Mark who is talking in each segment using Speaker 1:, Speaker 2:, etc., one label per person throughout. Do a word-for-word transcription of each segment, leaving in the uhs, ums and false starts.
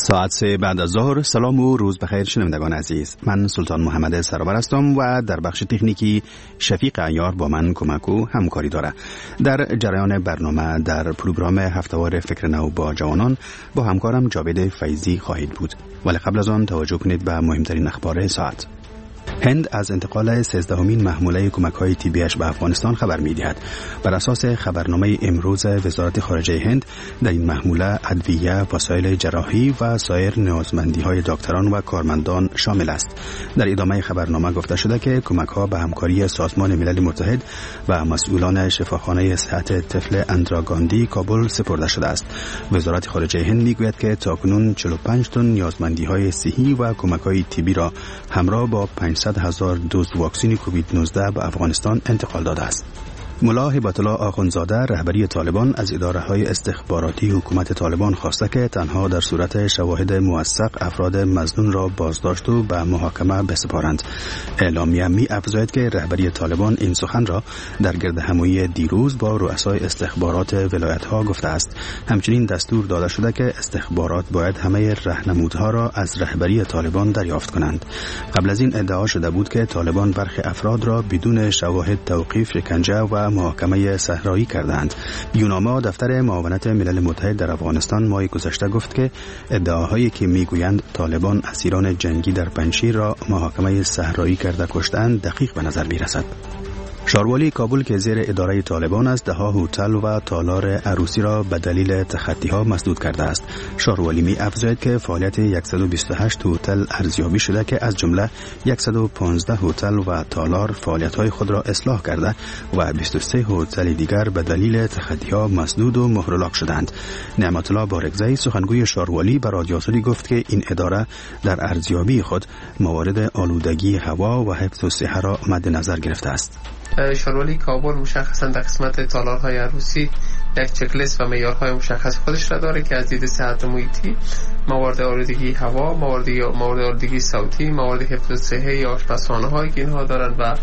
Speaker 1: ساعت سه بعد از ظهر. سلام و روز بخیر شنوندگان عزیز. من سلطان محمد سرآور هستم و در بخش تکنیکی شفیق عیار با من کمک و همکاری داره. در جریان برنامه در پروگرام هفته‌وار فکر نو با جوانان با همکارم جاوید فیضی خواهید بود. ولی قبل از آن توجه کنید به مهمترین اخبار ساعت. هند از انتقال سیزدهمین محموله کمک‌های طبیش به افغانستان خبر می‌دهد. بر اساس خبرنامه امروز وزارت خارجه هند، در این محموله ادویه، وسایل جراحی و سایر نیازمندی‌های دکتران و کارمندان شامل است. در ادامه خبرنامه گفته شده که کمک‌ها به همکاری سازمان ملل متحد و مسئولان شفاخانه صحت طفل اندراگاندی کابل سپرده شده است. وزارت خارجه هند می‌گوید که تاکنون چهل و پنج تن نیازمندی‌های صحی و کمک‌های طبی را همراه با پانصد هزار دوز واکسن کووید نوزده به افغانستان انتقال داده است. ملا هبت الله آخوندزاده رهبری طالبان از اداره‌های استخباراتی حکومت طالبان خواسته که تنها در صورت شواهد موثق افراد مظنون را بازداشت و به محاکمه بسپارند. اعلامیه می افزاید که رهبری طالبان این سخن را در گردهمایی دیروز با رؤسای استخبارات ولایت‌ها گفته است. همچنین دستور داده شده که استخبارات باید همه راهنمودها را از رهبری طالبان دریافت کنند. قبل از این ادعا شده بود که طالبان برخی افراد را بدون شواهد توقیف، شکنجه و محاکمه صحرایی کردند. یوناما دفتر معاونت ملل متحد در افغانستان ماه گذشته گفت که ادعاهایی که میگویند طالبان اسیران جنگی در پنجشیر را محاکمه صحرایی کرده کشتند دقیق به نظر میرسد. شاروالی کابل که زیر اداره طالبان است، دهها هتل و تالار عروسی را به دلیل تخطی‌ها مسدود کرده است. شاروالی می افزاید که فعالیت صد و بیست و هشت هتل ارزیابی شده که از جمله صد و پانزده هتل و تالار فعالیت‌های خود را اصلاح کرده و بیست و سه هتل دیگر به دلیل تخطی‌ها مسدود و مهرلاک شدند. نعمت الله بارگزئی سخنگوی شاروالی به رادیو آزادی گفت که این اداره در ارزیابی خود موارد آلودگی هوا و حفظ الصحه را مد نظر گرفته است.
Speaker 2: شاروالی کابل مشخصا در قسمت تالارهای عروسی یک چکلیست و معیارهای مشخص خودش را داره که از دید صحت محیطی، موارد آلودگی هوا، موارد موارد آلودگی صوتی، موارد حفظ الصحه یا آشپزخانه‌هایی که اینها دارن و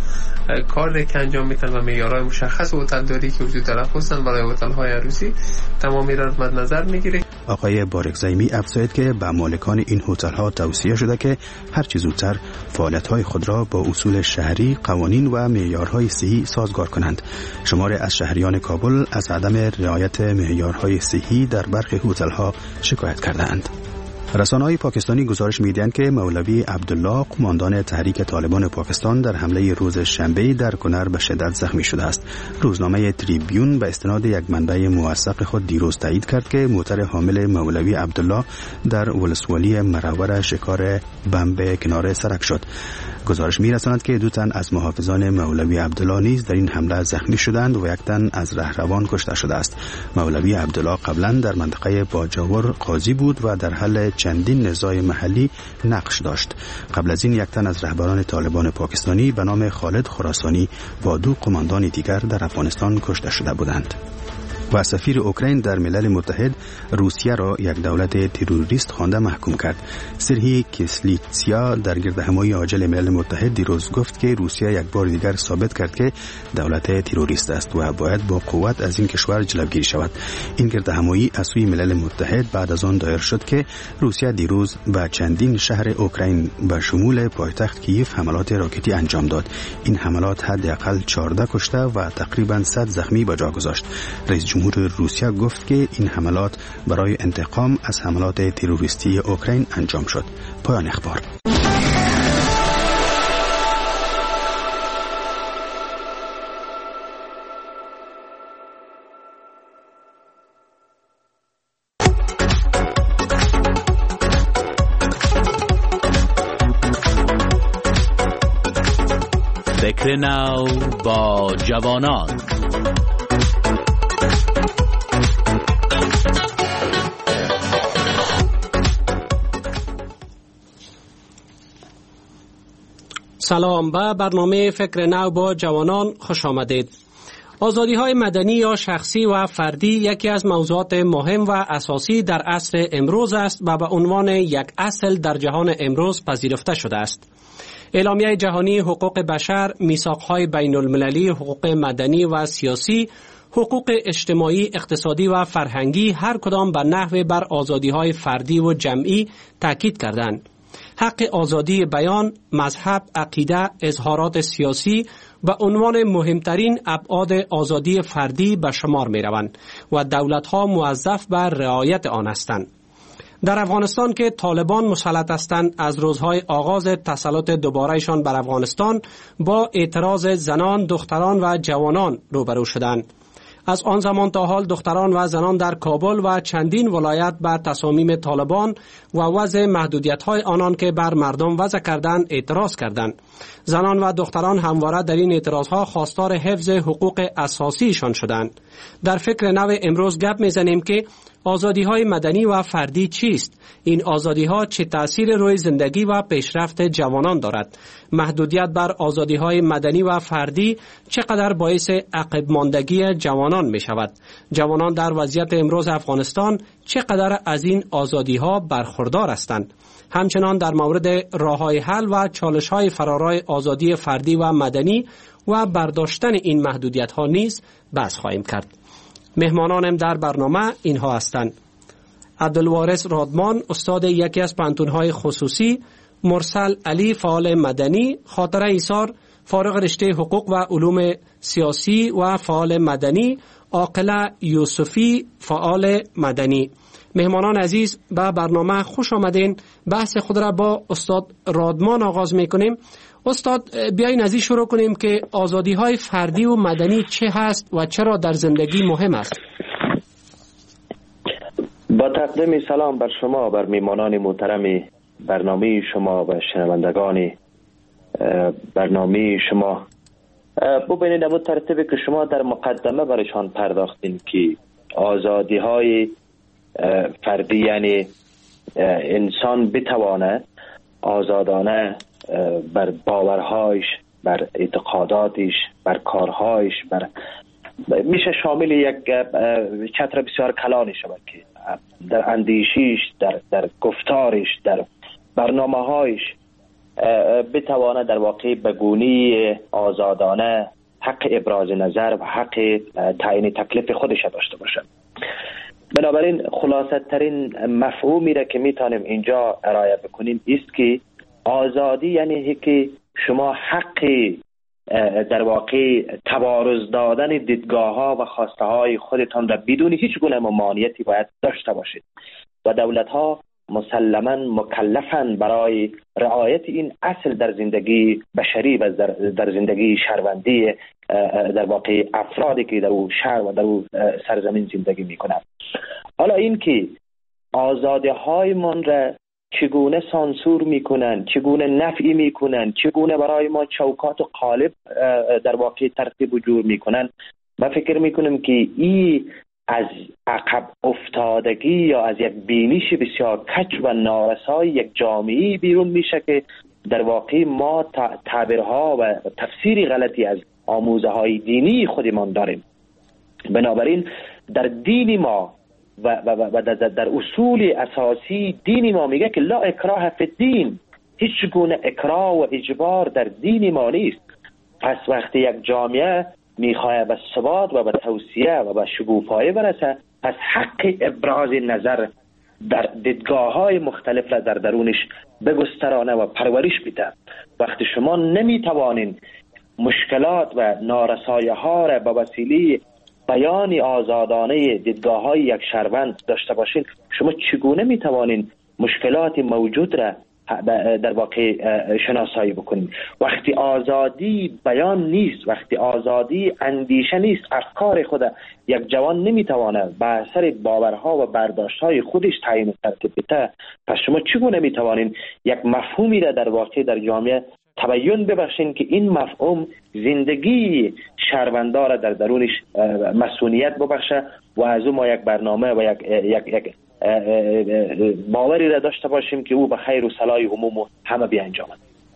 Speaker 2: کار که انجام میدن و معیارهای مشخص هتلداری که وجود داره خصوصا برای هتل‌های عروسی تمامی را مد نظر میگیره.
Speaker 1: آقای بارگزئی می افزاید که به مالکان این هتل‌ها توصیه شده که هر چه زودتر فعالیت‌های خود را با اصول شهری، قوانین و معیارهای صحی سازگار کنند. شمار از شهریان کابل از عدم رعایت معیارهای صحی در برخی هتل‌ها شکایت کردند. رسانه‌های پاکستانی گزارش می‌دهند که مولوی عبدالله قماندان تحریک طالبان پاکستان در حمله روز شنبه در کنر به شدت زخمی شده است. روزنامه تریبیون به استناد یک منبع موثق خود دیروز تایید کرد که موتر حامل مولوی عبدالله در ولسوالی مرور شکار بمب کنار سرک شد. گزارش می‌رساند که دو تن از محافظان مولوی عبدالله نیز در این حمله زخمی شدند و یک تن از رهروان کشته شده است. مولوی عبدالله قبلا در منطقه باجاور قاضی بود و در حل چندین نزاع محلی نقش داشت. قبل از این یک تن از رهبران طالبان پاکستانی به نام خالد خراسانی با دو قماندان دیگر در افغانستان کشته شده بودند. و سفیر اوکراین در ملل متحد روسیه را یک دولت تروریست خوانده محکوم کرد. سرهی کسلیتسیا در گردهمایی عاجل ملل متحد دیروز گفت که روسیه یک بار دیگر ثابت کرد که دولت تروریست است و باید با قوت از این کشور جلوگیری شود. این گردهمایی از سوی ملل متحد بعد از آن دایر شد که روسیه دیروز به چندین شهر اوکراین به شمول پایتخت کیف حملات راکتی انجام داد. این حملات حداقل چهارده کشته و تقریبا صد زخمی به جا گذاشت. رئیس جمهور روسیه گفت که این حملات برای انتقام از حملات تروریستی اوکراین انجام شد. پایان اخبار.
Speaker 3: فکر نو با جوانان.
Speaker 4: سلام، به برنامه فکر نو با جوانان خوش آمدید. آزادی های مدنی یا شخصی و فردی یکی از موضوعات مهم و اساسی در عصر امروز است و به عنوان یک اصل در جهان امروز پذیرفته شده است. اعلامیه جهانی حقوق بشر، میثاق‌های بین المللی حقوق مدنی و سیاسی، حقوق اجتماعی، اقتصادی و فرهنگی هر کدام به نحو بر آزادی‌های فردی و جمعی تاکید کردند. حق آزادی بیان، مذهب، عقیده، اظهارات سیاسی و عنوان مهمترین ابعاد آزادی فردی به شمار می روند و دولت‌ها موظف بر رعایت آن هستند. در افغانستان که طالبان مسلط هستند، از روزهای آغاز تسلط دوبارهشان بر افغانستان با اعتراض زنان، دختران و جوانان روبرو شدند. از آن زمان تا حال دختران و زنان در کابل و چندین ولایت بر تصامیم طالبان و وضع محدودیت‌های آنان که بر مردم وضع کردند اعتراض کردند. زنان و دختران همواره در این اعتراضها خواستار حفظ حقوق اساسیشان شدند. در فکر نو امروز گپ می‌زنیم که آزادی‌های مدنی و فردی چیست؟ این آزادی‌ها چه تأثیر روی زندگی و پیشرفت جوانان دارد؟ محدودیت بر آزادی‌های مدنی و فردی چقدر باعث عقب ماندگی جوانان می‌شود؟ جوانان در وضعیت امروز افغانستان چقدر از این آزادی‌ها برخوردار هستند؟ همچنان در مورد راه‌های حل و چالش‌های فرارای آزادی فردی و مدنی و برداشتن این محدودیت‌ها نیز بحث خواهیم کرد. مهمانانم در برنامه اینها هستند: عبدالوارث رادمان، استاد یکی از پانتون‌های خصوصی، مرسل علی، فعال مدنی، خاطره ایثار، فارغ رشته حقوق و علوم سیاسی و فعال مدنی، عاقله یوسفی، فعال مدنی. مهمانان عزیز، به برنامه خوش آمدین. بحث خود را با استاد رادمان آغاز میکنیم. استاد، بیاین از این شروع کنیم که آزادی های فردی و مدنی چه هست و چرا در زندگی مهم است؟
Speaker 5: با تقدیم سلام بر شما، بر میمانان محترم برنامه شما و شنوندگان برنامه شما. ببینید در ترتیبی که شما در مقدمه برشان پرداختین که آزادی های فردی یعنی انسان بتوانه آزادانه بر باورهایش، بر اعتقاداتش، بر کارهایش، بر میشه شامل یک چتر بسیار کلانی شود که در اندیشیش، در در گفتارش، در برنامه‌هایش بتوانه در واقع بگونی آزادانه حق ابراز نظر و حق تعیین تکلیف خودش داشته باشد. بنابراین خلاصه ترین مفهومی را که میتونیم اینجا ارائه بکنیم است که آزادی یعنی که شما حق در واقع تبارز دادن دیدگاه ها و خواسته های خودتان را بدون هیچ گونه ممانعتی باید داشته باشید و دولت ها مسلما مکلفن برای رعایت این اصل در زندگی بشری و در, در زندگی شهروندی در واقع افرادی که در او شهر و در او سرزمین زندگی میکنند. حالا این که آزادی های من را چگونه سانسور میکنن، چگونه نفعی میکنن، چگونه برای ما چوکات و قالب در واقع ترتیب و جور میکنن، من فکر میکنم که این از عقب افتادگی یا از یک بینش بسیار کج و نارسای یک جامعه بیرون میشه که در واقع ما تعبیرها و تفسیر غلطی از آموزه های دینی خودمان داریم. بنابراین در دین ما و, و, و در, در اصول اساسی دین ما میگه که لا اکراه فی الدین، هیچ گونه اکراه و اجبار در دین ما نیست. پس وقتی یک جامعه میخواه به ثبات و به توسعه و به شکوفایی برسه، پس حق ابراز نظر در دیدگاه های مختلف را در درونش بگسترانه و پرورش بده. وقتی شما نمیتوانین مشکلات و نارسایه ها را به وسیله بیان آزادانه دیدگاه های یک شهروند داشته باشین، شما چگونه میتوانین مشکلات موجود را در واقع شناسایی بکنید؟ وقتی آزادی بیان نیست، وقتی آزادی اندیشه نیست، افکار خود یک جوان نمیتوانه به اثر باورها و برداشتهای خودش تعیین ترتیب بده، پس شما چگونه میتوانین یک مفهومی را در واقع در جامعه تبیین ببخشین که این مفهوم زندگی شهروندان را در درونش مسئولیت ببخشه و از او ما یک برنامه و یک یک یک باوری را داشته باشیم که او به خیر و صلاح عموم همه بیانجامد.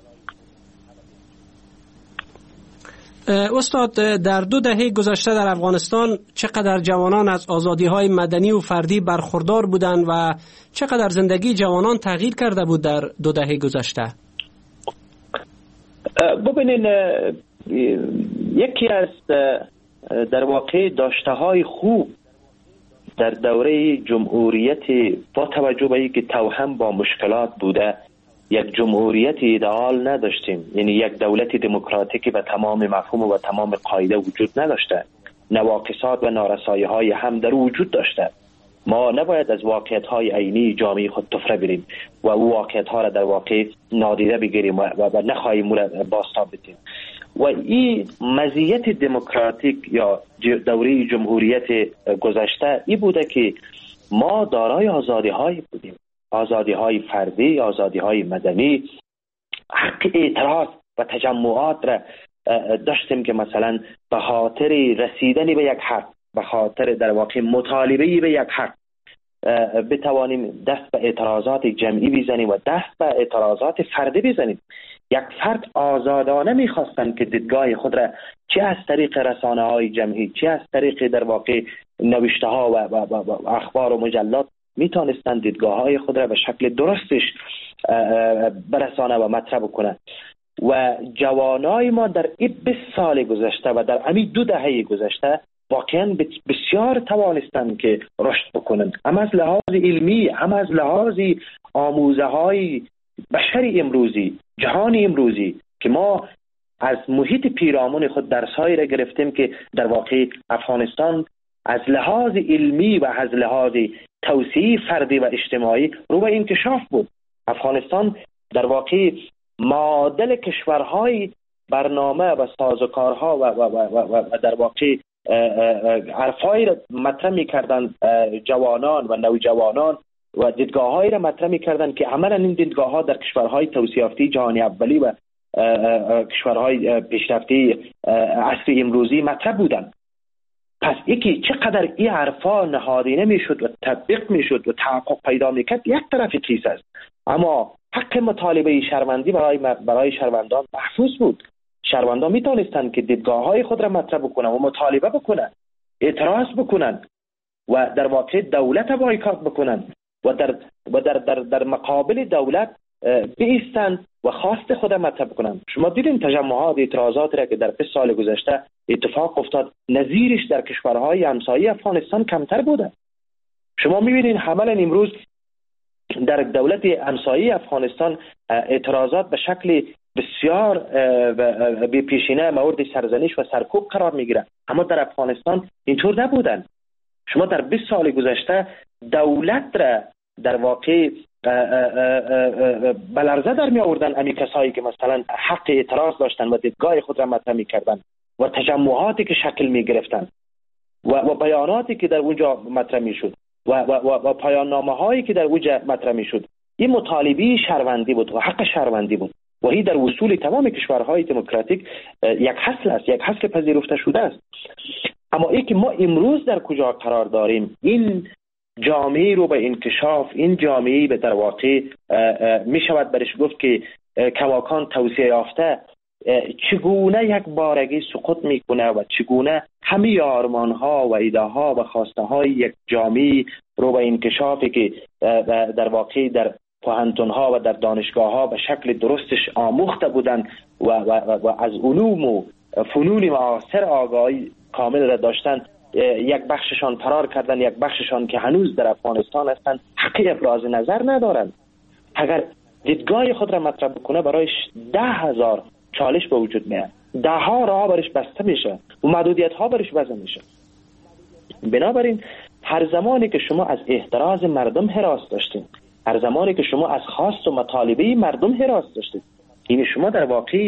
Speaker 4: استاد، در دو دهه گذشته در افغانستان چقدر جوانان از آزادی‌های مدنی و فردی برخوردار بودند و چقدر زندگی جوانان تغییر کرده بود در دو دهه گذشته؟
Speaker 5: ببینین، یکی از در واقع داشته های خوب در دوره جمهوریت با توجه به اینکه توهم با مشکلات بوده یک جمهوریت ایدئال نداشتیم، یعنی یک دولت دموکراتیکی به تمام مفهوم و تمام قاعده وجود نداشته، نواقصات و نارسایی های هم در وجود داشته. ما نباید از واقعیت های عینی جامعه خود تفره بریم و او واقعیت ها را در واقع نادیده بگیریم و, و نخواهیم او را بازتاب بدیم. و این مزیت دموکراتیک یا دوره جمهوریت گذشته ای بوده که ما دارای آزادی های بودیم، آزادی های فردی، آزادی های مدنی، حق اعتراض و تجمعات را داشتیم که مثلا به خاطر رسیدن به یک حق، به خاطر در واقع مطالبه به یک حق بتوانیم دست به اعتراضات جمعی بزنیم و دست به اعتراضات فردی بزنیم. یک فرد آزادانه میخواستن که دیدگاه خود را چه از طریق رسانه های جمعی، چه از طریق در واقع نوشته ها و, و, و, و اخبار و مجلات میتونستن دیدگاه های خود را به شکل درستش برسانه و مطرح کنند. و جوانای ما در این بیست سال گذشته و در همین دو دهه گذشته واقعا بسیار توانستند که رشد بکنند، هم از لحاظ علمی، هم از لحاظ آموزه های بشری امروزی، جهان امروزی، که ما از محیط پیرامون خود درس‌هایی را گرفتیم که در واقع افغانستان از لحاظ علمی و از لحاظ توسعه فردی و اجتماعی رو به انکشاف بود. افغانستان در واقع معادل کشورهای برنامه و سازوکارها و, و, و, و, و در واقع حرفایی را مطرح می‌کردن جوانان و نوجوانان و دیدگاه‌هایی را مطرح می‌کردن که عملاً این دیدگاه‌ها در کشورهای توسعه یافته جهانی اولی و کشورهای پیشرفته عصر امروزی مطرح بودند. پس یکی چقدر این حرفا نهادینه میشد و تطبیق میشد و تحقق پیدا میکرد یک طرف کیسه است، اما حق مطالبه شهروندی برای برای شهروندان محفوظ بود. شهروندان میتونستند که دیدگاه‌های خود را مطرح بکنن و مطالبه بکنن، اعتراض بکنن و در واقع دولت بایکاٹ بکنن و در و در در, در مقابل دولت بایستند و خواست خود مطرح کنند. شما دیدین تجمعات، اعتراضات را که در بیست سال گذشته اتفاق افتاد، نظیرش در کشورهای همسایه افغانستان کمتر بوده. شما میبینین عملاً امروز در دولت همسایه افغانستان اعتراضات به شکل بسیار بی پیشینه مورد سرزنش و سرکوب قرار میگیره، اما در افغانستان اینطور نبودن. شما در بیست سال گذشته دولت را در واقع بلرزه در می آوردن امی کسایی که مثلا حق اعتراض داشتن و دیدگاه خود را مطرح می کردن و تجمعاتی که شکل می گرفتن و, و بیاناتی که در اونجا مطرح می شد و, و, و, و پایان نامه هایی که در اونجا مطرح می شد. این مطالبه شهروندی بود و حق شهروندی بود و این در اصول تمام کشورهای دموکراتیک یک اصل است، یک اصل پذیرفته شده است. اما ای که ما امروز در کجا قرار داریم، این جامعه رو به انکشاف، این جامعه به در واقع می شود برش گفت که کماکان توسعه یافته چگونه یک بارگی سقوط میکنه و چگونه همه آرمان ها و ایده ها و خواسته های یک جامعه رو به انکشافی که در واقع در پوهنتون ها و در دانشگاه ها به شکل درستش آموخته بودن و, و, و, و از علوم و فنون معاصر آگاهی کامل را داشتن، یک بخششان فرار کردن، یک بخششان که هنوز در افغانستان هستند حق ابراز نظر ندارند. اگر دیدگاه خود را مطرح بکنه برایش ده هزار چالش به وجود میاد، ده ها راه برش بسته میشه و محدودیت ها برش وضع میشه. بنابراین هر زمانی که شما از احتراز مردم هراس داشتید، هر زمانی که شما از خواست و مطالبه مردم هراس داشتید، این شما در واقع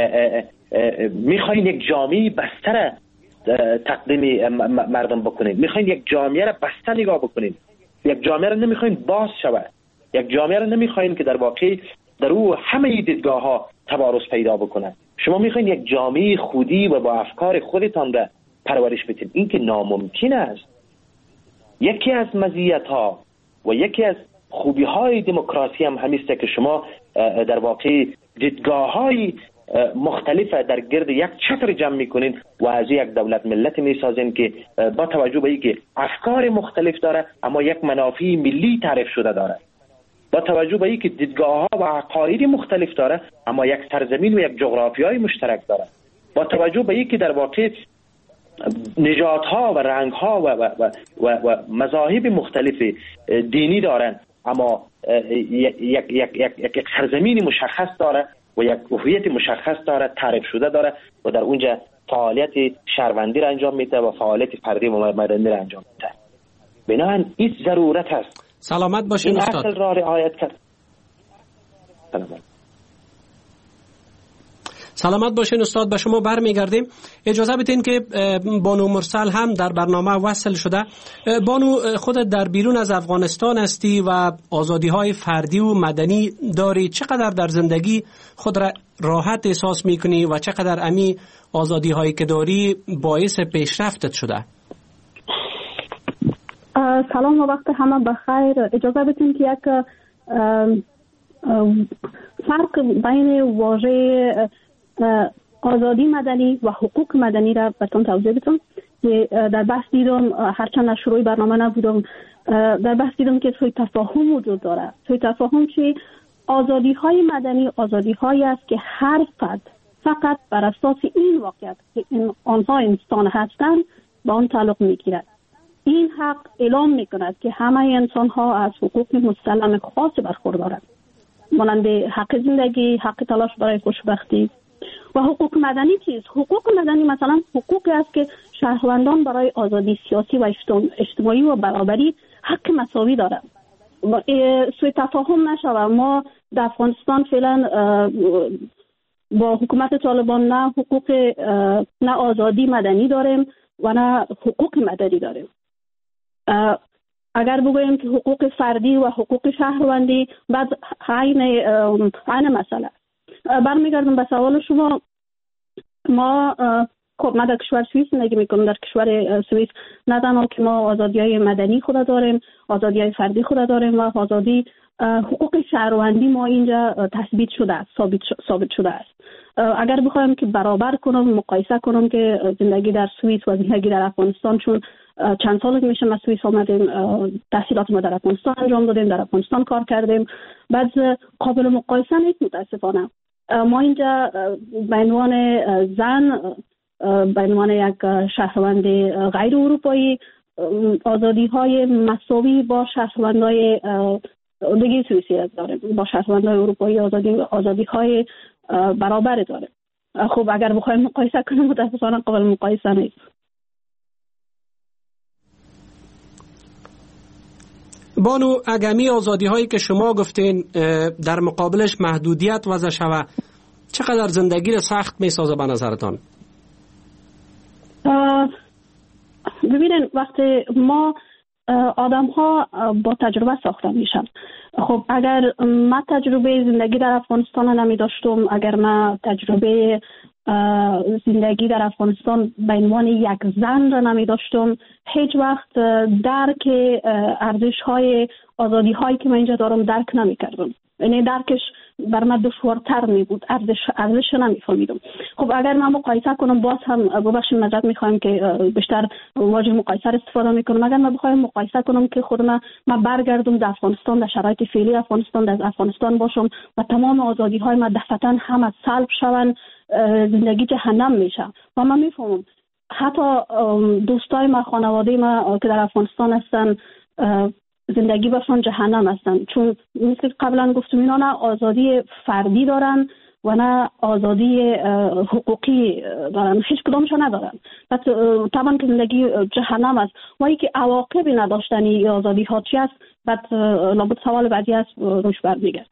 Speaker 5: میخواین یک جامعه بسته تقدیم مردم بکنید، میخواین یک جامعه را بسته نگاه بکنید، یک جامعه را نمیخواین باز شود، یک جامعه را نمیخواین که در واقع در او همه دیدگاه ها تبارز پیدا بکنه. شما میخواین یک جامعه خودی و با افکار خودتان را پرورش بدید. این که ناممکن است. یکی از مزیت ها و یکی از خوبی های دموکراسی هم همیست که شما در واقع دیدگاه های مختلف در گرد یک چتر جمع میکنین و از یک دولت ملت میسازین که با توجه به اینکه افکار مختلف داره اما یک منافع ملی تعریف شده داره، با توجه به اینکه دیدگاه ها و عقاید مختلف داره اما یک سرزمین و یک جغرافیای مشترک داره، با توجه به اینکه در واقع نژادها و رنگها و, و, و, و, و مذاهب مختلف دینی دارن، اما یک یک یک یک سرزمین مشخص داره و یک هویت مشخص داره، تعریف شده داره و در اونجا فعالیت شهروندی را انجام میده و فعالیت فردی و مدنی را انجام میده. بنابراین این ضرورت است.
Speaker 4: سلامت باشین استاد.
Speaker 5: این اصل را رعایت کرد. سلامت.
Speaker 4: سلامت باشین استاد. به شما برمیگردیم. اجازه بدین که بانو مرسل هم در برنامه وصل شده. بانو، خودت در بیرون از افغانستان هستی و آزادی های فردی و مدنی داری. چقدر در زندگی خود را راحت احساس میکنی و چقدر امی آزادی هایی که داری باعث پیشرفتت شده؟
Speaker 6: سلام و وقت همه بخیر. اجازه بدین که یک فرق بین واژه آزادی مدنی و حقوق مدنی را براتون توضیح بدم که در بحث دیدم، هرچند در شروع برنامه نبودم، در بحث دیدم که سوء تفاهم وجود داره. سوء تفاهم چی؟ آزادی های مدنی آزادی هایی است که هر فرد فقط بر اساس این واقعیت که این آنها انسان هستند به آن تعلق میگیرد. این حق اعلام میکند که همه انسان ها از حقوق مسلم خاص برخوردارند، مانند حق زندگی، حق تلاش برای خوشبختی. و حقوق مدنی چیست؟ حقوق مدنی مثلا حقوقی است که شهروندان برای آزادی سیاسی و اجتماعی و برابری حق مساوی دارند. سوء تفاهم نشود. ما در افغانستان فعلا با حکومت طالبان نه حقوق نه آزادی مدنی داریم و نه حقوق مدنی داریم. اگر بگوییم که حقوق فردی و حقوق شهروندی بعد عین عین مسئله. برمیگردم به سوال شما. ما خب ما در کشور سوئیس زندگی میکنم. در کشور سوئیس نه تنها که ما آزادی‌های مدنی خود داریم، آزادی‌های فردی خود داریم و آزادی حقوق شهروندی ما اینجا تثبیت شده است، ثابت ثابت شده است. اگر بخوایم که برابر کنم، مقایسه کنم که زندگی در سوئیس و زندگی در افغانستان، چون چند سال میشه ما سوئیس آمدیم، تحصیلات ما در افغانستان انجام دادیم، در افغانستان کار کردیم، بعد قابل مقایسه نیست متاسفانه. ما اینجا به عنوان زن، به عنوان یک شهروند غیر اروپایی، آزادی های مساوی با شهروندای دیگه سوئیسی داریم. با شهروندای اروپایی آزادی آزادی های برابر داریم. خب اگر بخوایم مقایسه کنیم متاسفانه قابل مقایسه نیست.
Speaker 4: بانو، اگمی آزادی هایی که شما گفتین در مقابلش محدودیت وضع شود، چقدر زندگی را سخت می سازه به نظرتان؟
Speaker 6: ببینید وقتی ما آدم ها با تجربه ساخته میشن. خب اگر من تجربه زندگی در افغانستان نمی داشتم، اگر من تجربه زندگی در افغانستان به عنوان یک زن را نمی داشتم، هیچ وقت درک ارزش های آزادی هایی که من اینجا دارم درک نمی کردم. یعنی درکش بر من دشوارتر می بود، ارزش ارزش نمی فهمیدم. خب اگر من مقایسه کنم، باز هم ببخشید معذرت میخوایم که بیشتر واژه مقایسه استفاده میکنم. اگر من بخوایم مقایسه کنم که خودم من برگردم در افغانستان، در شرایط فعلی افغانستان، در افغانستان باشم و تمام آزادی های من دفعتاً هم از سلب شون، زندگی جهنم میشه. و من میفهمم حتی دوستای ما، خانواده ما که در افغانستان هستن، زندگی برشان جهنم هستن، چون مثل قبلا گفتم اینا نه آزادی فردی دارن و نه آزادی حقوقی دارن، هیچ کدامشون ندارن. پس طبعا که زندگی جهنم است و اینکه عواقب نداشتنی آزادی ها چی است، بعد لابد سوال بعدی است روش برمیگرد.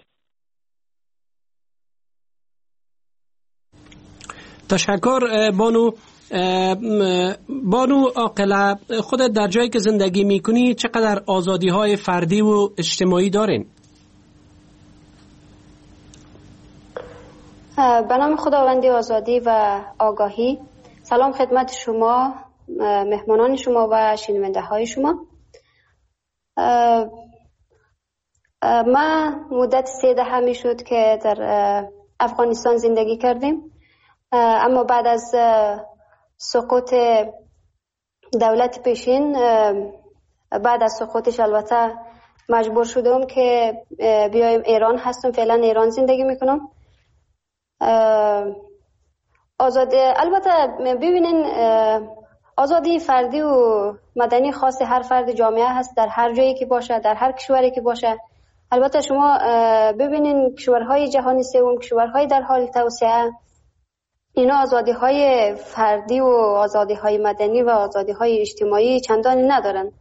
Speaker 4: تشکر بانو. بانو عاقله، خودت در جایی که زندگی میکنی چقدر آزادی های فردی و اجتماعی دارین؟
Speaker 7: به نام خداوندی آزادی و آگاهی. سلام خدمت شما، مهمانان شما و شنونده های شما. ما مدت سه دهه می شد که در افغانستان زندگی کردیم، اما بعد از سقوط دولت پیشین، بعد از سقوطش البته مجبور شدم که بیایم ایران. هستم فعلا ایران زندگی میکنم. آزاد البته ببینین آزادی فردی و مدنی خاص هر فرد جامعه هست، در هر جایی که باشه، در هر کشوری که باشه. البته شما ببینین کشورهای جهانی سوم، کشورهای در حال توسعه، اینا آزادی های فردی و آزادی های مدنی و آزادی های اجتماعی چندانی ندارن.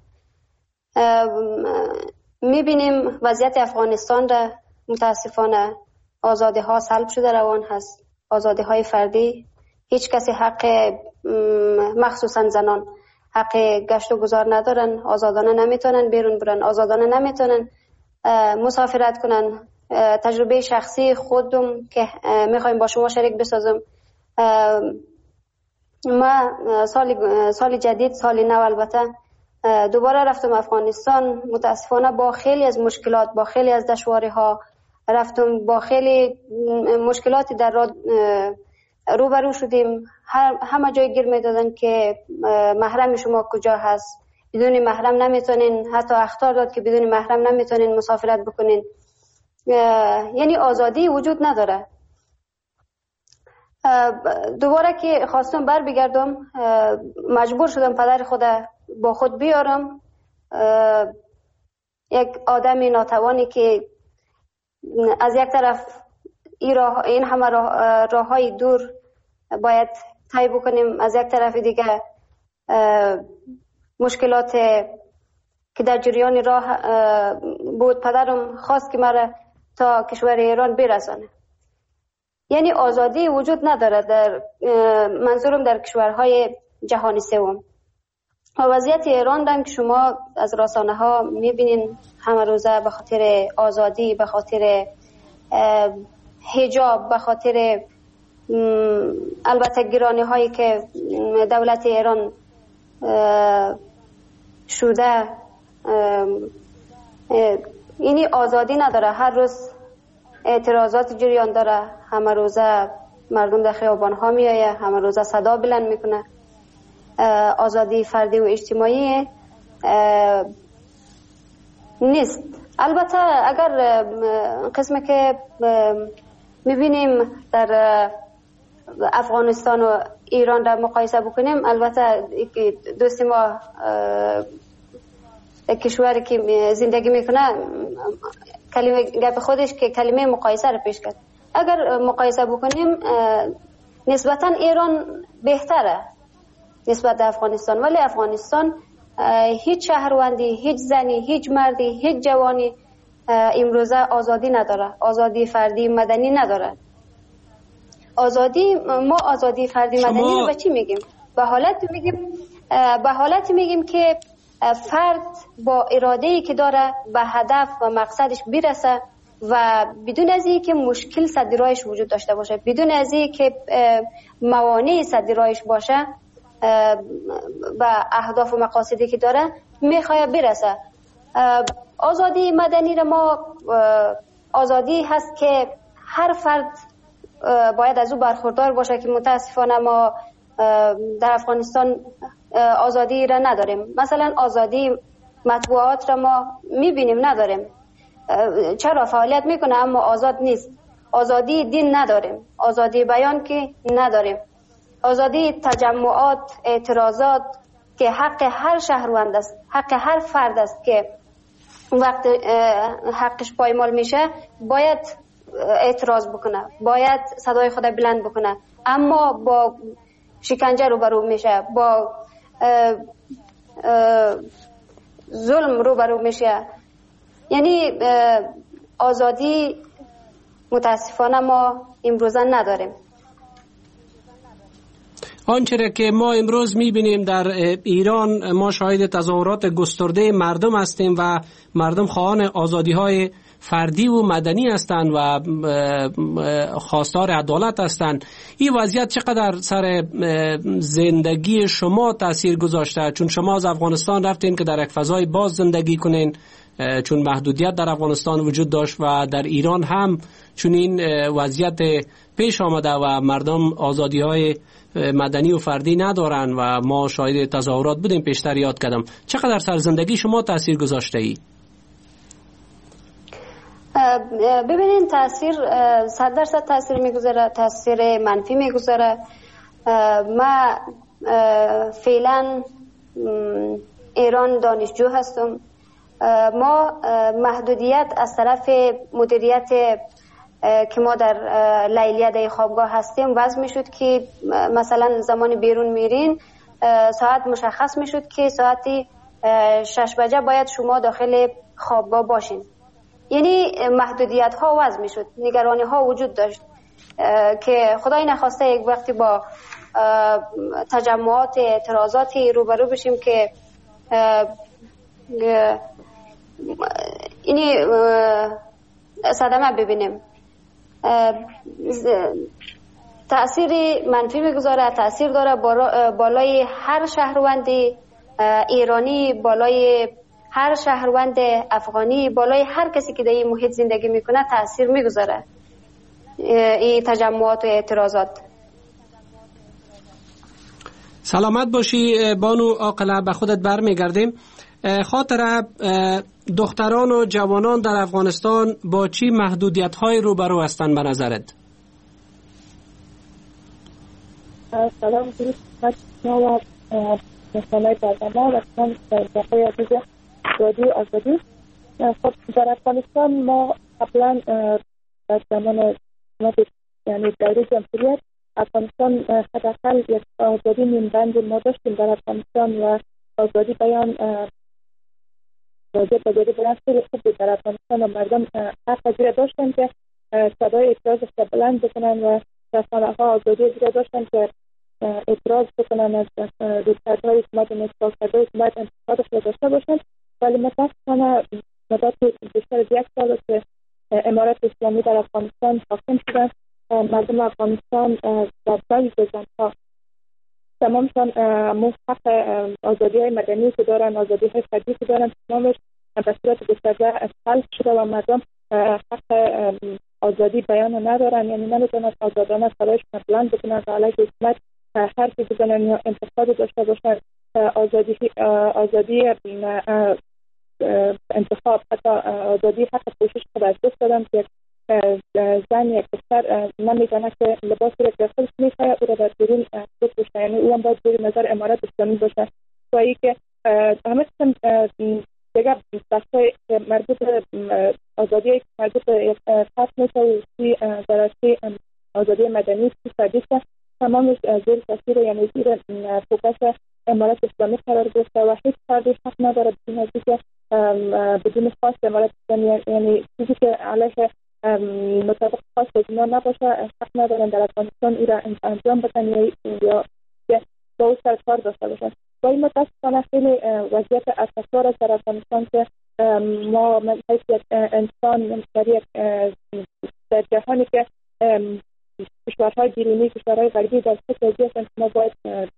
Speaker 7: میبینیم وضعیت افغانستان را متاسفانه آزادی ها سلب شده روان هست. آزادی های فردی، هیچ کسی حق، مخصوصا زنان، حق گشت و گذار ندارن، آزادانه نمیتونن بیرون برن، آزادانه نمیتونن مسافرت کنن. تجربه شخصی خودم که میخوایم با شما شریک بسازم، ما سال سال جدید، سال نو البته، دوباره رفتم افغانستان. متاسفانه با خیلی از مشکلات، با خیلی از دشواری ها رفتم، با خیلی مشکلاتی در راه روبرو شدیم. همه جای گیر میدادن که محرم شما کجا هست، بدون محرم نمیتونین، حتی اخطار داد که بدون محرم نمیتونین مسافرت بکنین. یعنی آزادی وجود نداره. دوباره که خواستم بر بگردم، مجبور شدم پدر خود با خود بیارم. یک آدمی ناتوانی که از یک طرف این, راه، این همه راه, راه های دور باید طی بکنیم، از یک طرف دیگه مشکلات که در جریان راه بود، پدرم خواست که مرا تا کشور ایران برسانه. یعنی آزادی وجود نداره در منظورم در کشورهای جهانی سوم. و وضعیت ایران هم که شما از رسانه ها میبینین همه روزه به خاطر آزادی، به خاطر حجاب، به خاطر البته گرانی هایی که دولت ایران شده، اینی آزادی نداره. هر روز اعتراضات جریان داره، همه روزه مردم در خیابان ها میایه، همه روزه صدا بلند میکنه. آزادی فردی و اجتماعی نیست. البته اگر قسمی که میبینیم در افغانستان و ایران را مقایسه بکنیم، البته دوست ما کشوری که زندگی میکنه کلمه گپ خودش که کلمه مقایسه را پیش کرد. اگر مقایسه بکنیم نسبتا ایران بهتره نسبت به افغانستان، ولی افغانستان هیچ شهروندی، هیچ زنی، هیچ مردی، هیچ جوانی امروزه آزادی نداره، آزادی فردی مدنی نداره. آزادی، ما آزادی فردی شما... مدنی رو به چی میگیم؟ به حالت میگیم به حالت میگیم که فرد با اراده‌ای که داره به هدف و مقصدش برسه و بدون از اینکه مشکل سد راهش وجود داشته باشه، بدون از اینکه موانع سد راهش باشه، به اهداف و مقاصدی که داره میخواد برسه. آزادی مدنی را ما آزادی هست که هر فرد باید از او برخوردار باشه که متاسفانه ما در افغانستان آزادی را نداریم. مثلا آزادی مطبوعات را ما میبینیم نداریم. چرا؟ فعالیت میکنه اما آزاد نیست. آزادی دین نداریم، آزادی بیان که نداریم، آزادی تجمعات، اعتراضات که حق هر شهروند است، حق هر فرد است که وقت حقش پایمال میشه باید اعتراض بکنه، باید صدای خود بلند بکنه، اما با شکنجه روبرو میشه، با اه اه ظلم روبرو میشه. یعنی آزادی متاسفانه ما امروزه نداریم.
Speaker 4: آنچه را که ما امروز میبینیم در ایران، ما شاهد تظاهرات گسترده مردم هستیم و مردم خواهان آزادی های فردی و مدنی هستند و خواستار عدالت هستند. این وضعیت چقدر سر زندگی شما تاثیر گذاشته؟ چون شما از افغانستان رفتین که در یک فضای باز زندگی کنین، چون محدودیت در افغانستان وجود داشت و در ایران هم چون این وضعیت پیش آمده و مردم آزادی های مدنی و فردی ندارن و ما شاهد تظاهرات بودیم. پیشتر یاد کردم. چقدر سر زندگی شما تاثیر گذاشته ای؟
Speaker 7: ببینین تاثیر صد درصد تاثیر میگذاره، تاثیر منفی میگذاره. ما فعلا ایران دانشجو هستم. ما محدودیت از طرف مدیریت که ما در لیلیه در خوابگاه هستیم وضع می شد که مثلا زمان بیرون میرین ساعت مشخص می شد که ساعتی شش بجه باید شما داخل خوابگاه باشین. یعنی محدودیت ها وضع می شد، نگرانی ها وجود داشت که خدای نخواسته یک وقتی با تجمعات اعتراضاتی روبرو بشیم که اینی صدمه ببینیم. تأثیر منفی میگذاره، تأثیر داره بالای هر شهروند ایرانی، بالای هر شهروند افغانی، بالای هر کسی که در این محیط زندگی میکنه تأثیر میگذاره این تجمعات و اعتراضات.
Speaker 4: سلامت باشی بانو عاقله، به خودت برمیگردیم. خاطر دختران و جوانان در افغانستان با چی محدودیت های روبرو هستند به نظرت؟
Speaker 8: سلام درود خدمت شما و مستمعین برنامه و من دقیقه عزیز رادیو آزادی. خب در افغانستان ما قبلا در زمان یعنی دوره جمهوریت افغانستان حداقل یک آزادی نیمبند ما داشتیم در افغانستان و آزادی بیان راجع به آزادی بیان خیلی خوب بود در افغانستان و مردم حق پذیر داشتن که صدای اعتراض را بلند بکنن و رسانه ها آزادی دیگه داشتن که اعتراض بکنن از رویکردهای حکومت نسبت کرده حکومت انتقادش را داشته باشن. ولی متاسفانه مدت بیشتر از یک سال که امارت اسلامی در افغانستان حاکم شدن، مردم افغانستان در بعضی زنها تمامشان حق آزادی های مدنی که دارن، آزادی های فردی که دارن، تمامش به صورت گسترده سلب شده و مردم حق آزادی بیان ندارن، یعنی نمیتونن آزادانه صدایشون بلند بکنن و علیه حکومت حرفی بزنن یا انتقاد داشته باشن. آزادی آزادی انتخاب، حتی آزادی حق پوشش خود از دست دادن که زن یک دختر نمیدونه که لباسی را که خودش میخواه او را در بیرون بپوشه، یعنی او هم باید زیر نظر امارت اسلامی باشه. و ای که همه قسم دیگه بحثای مربوط آزادی که مربوط به فرد میشه و سی درستی آزادی مدنی سی فردی که تمامش زیر تاثیر یعنی زیر فوکس امارت اسلامی قرار گرفته و هیچ فردی حق نداره بدون از که بدون خواست امارت اسلامی، یعنی چیزی که علیه مطابق خاص اینا نباشه حق ندارن در افغانستان ای را انجام بدن یا یا با او سر کار داشته باشن. و این متاسفانه خیلی وضعیت اسفبار است در افغانستان که ما من حیث انسان در یک در جهانی که کشورهای بیرونی، کشورهای غربی در سه وضعیت هستند که ما باید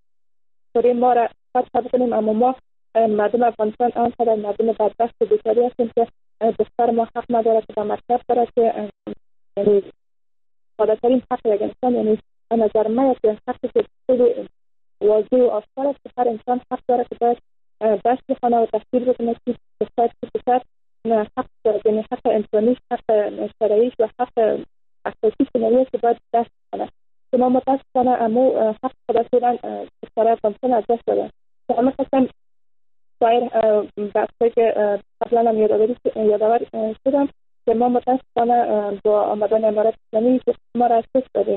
Speaker 8: طوری ما را فتح بکنیم، اما ما مردم افغانستان آنقدر مردم بدبخت و بیکاری هستیم که دختر ما حق نداره که به مکتب بره که یعنی ساده‌ترین حق یک انسان، یعنی به نظر من که حقی که خیلی واضح و آشکار است که هر انسان حق داره که باید درس بخونه و تحصیل بکنه که دختر که دختر حق داره، یعنی حق انسانیش، حق شرعیش و حق اساسی کناییه که باید درس بخونه. که ما متاسفانه امو حق خود فعلا دختر افغانستان از دست دادن. که همه قسم سایر بحثایی که قبلا هم یادآور شدم که ما متاسفانه با آمدن امارت اسلامی ما را از دست دادیم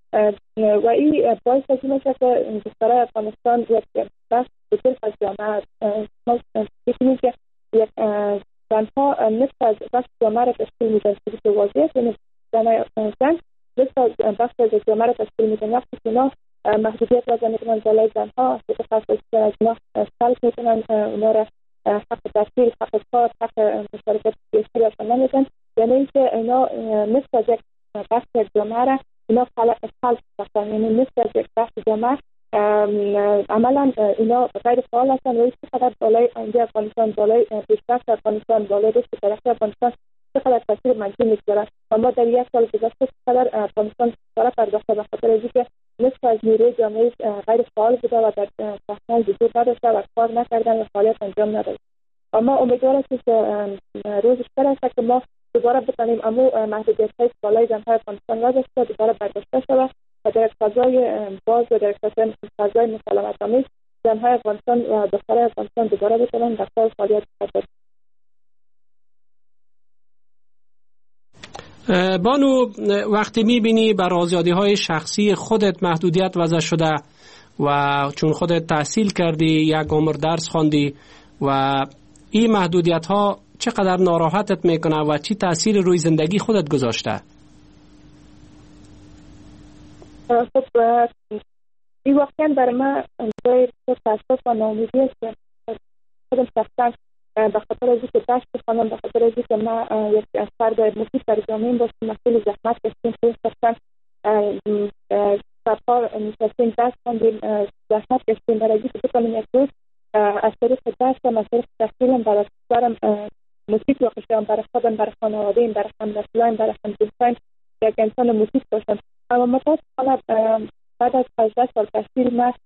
Speaker 8: و این باعث از این میشه که دخترای افغانستان یک بخش بزرگ از جامعه ما بکنیم که یک زنها نصف از بخش جامعه را تشکیل میدن که واضح یعنی زن نصف از بخش از جامعه را تشکیل میدن. وقتی که اینا محدودیت وضع میکنن بالای زنها که خاص از اینا سلب میکنن، اونا را حق تحصیل، حق کار، حق مشارکت سیاسی راشن نمیدن، یعنی اینکه اینا نصف از یک بخش جامعه را اینا خلق ساختن، یعنی نصف از یک بخش جامعه عملا اینا غیر فعال هستن و این چقدر بالای آینده افغانستان، بالای پیشرفت افغانستان، بالای رشد ترقی افغانستان چقدر تاثیر منفی میگذاره. و ما در یک سال گذشته چقدر افغانستان کار پرداخته به خاطر اینکه نصف از نیروی جامعه غیر فعال بوده و در صحنه حضور نداشته و کار نکردن و فعالیت انجام نداشت. اما امیدوارم که روزش برسه که ما دوباره بتونیم امو محدودیت‌های بالای زن‌های افغانستان را داشته دوباره برداشته شود و در فضای باز و در فضای مسالمت آمیز زنهای افغانستان و دخترهای افغانستان دوباره بتونن در کار فعالیت کنند.
Speaker 4: بانو، وقتی میبینی بر آزادی‌های شخصی خودت محدودیت وضع شده و چون خودت تحصیل کردی، یک عمر درس خواندی و این محدودیت‌ها چقدر ناراحتت میکنه و چی تأثیر روی زندگی خودت گذاشته؟
Speaker 8: خب این واقعا برای من جای تأسف و ناامیدی است که خودم شخصا به خاطر از اینکه درس بخوانم، به خاطر از اینکه من یک فرد مفید در جامعه باشم، مسئول زحمت کشیدیم، خود شخصا سرکار نشستیم، درس خواندیم، زحمت کشیدیم برای اینکه بتونم یک روز از طریق درسم، از طریق تحصیلم برای کشورم مفید باشم، برای خودم، برای خانواده‌ام، برای همنسلانم، برای همجنسانم یک انسان مفید باشم. اما متاسفانه بعد از هجده سال تحصیل من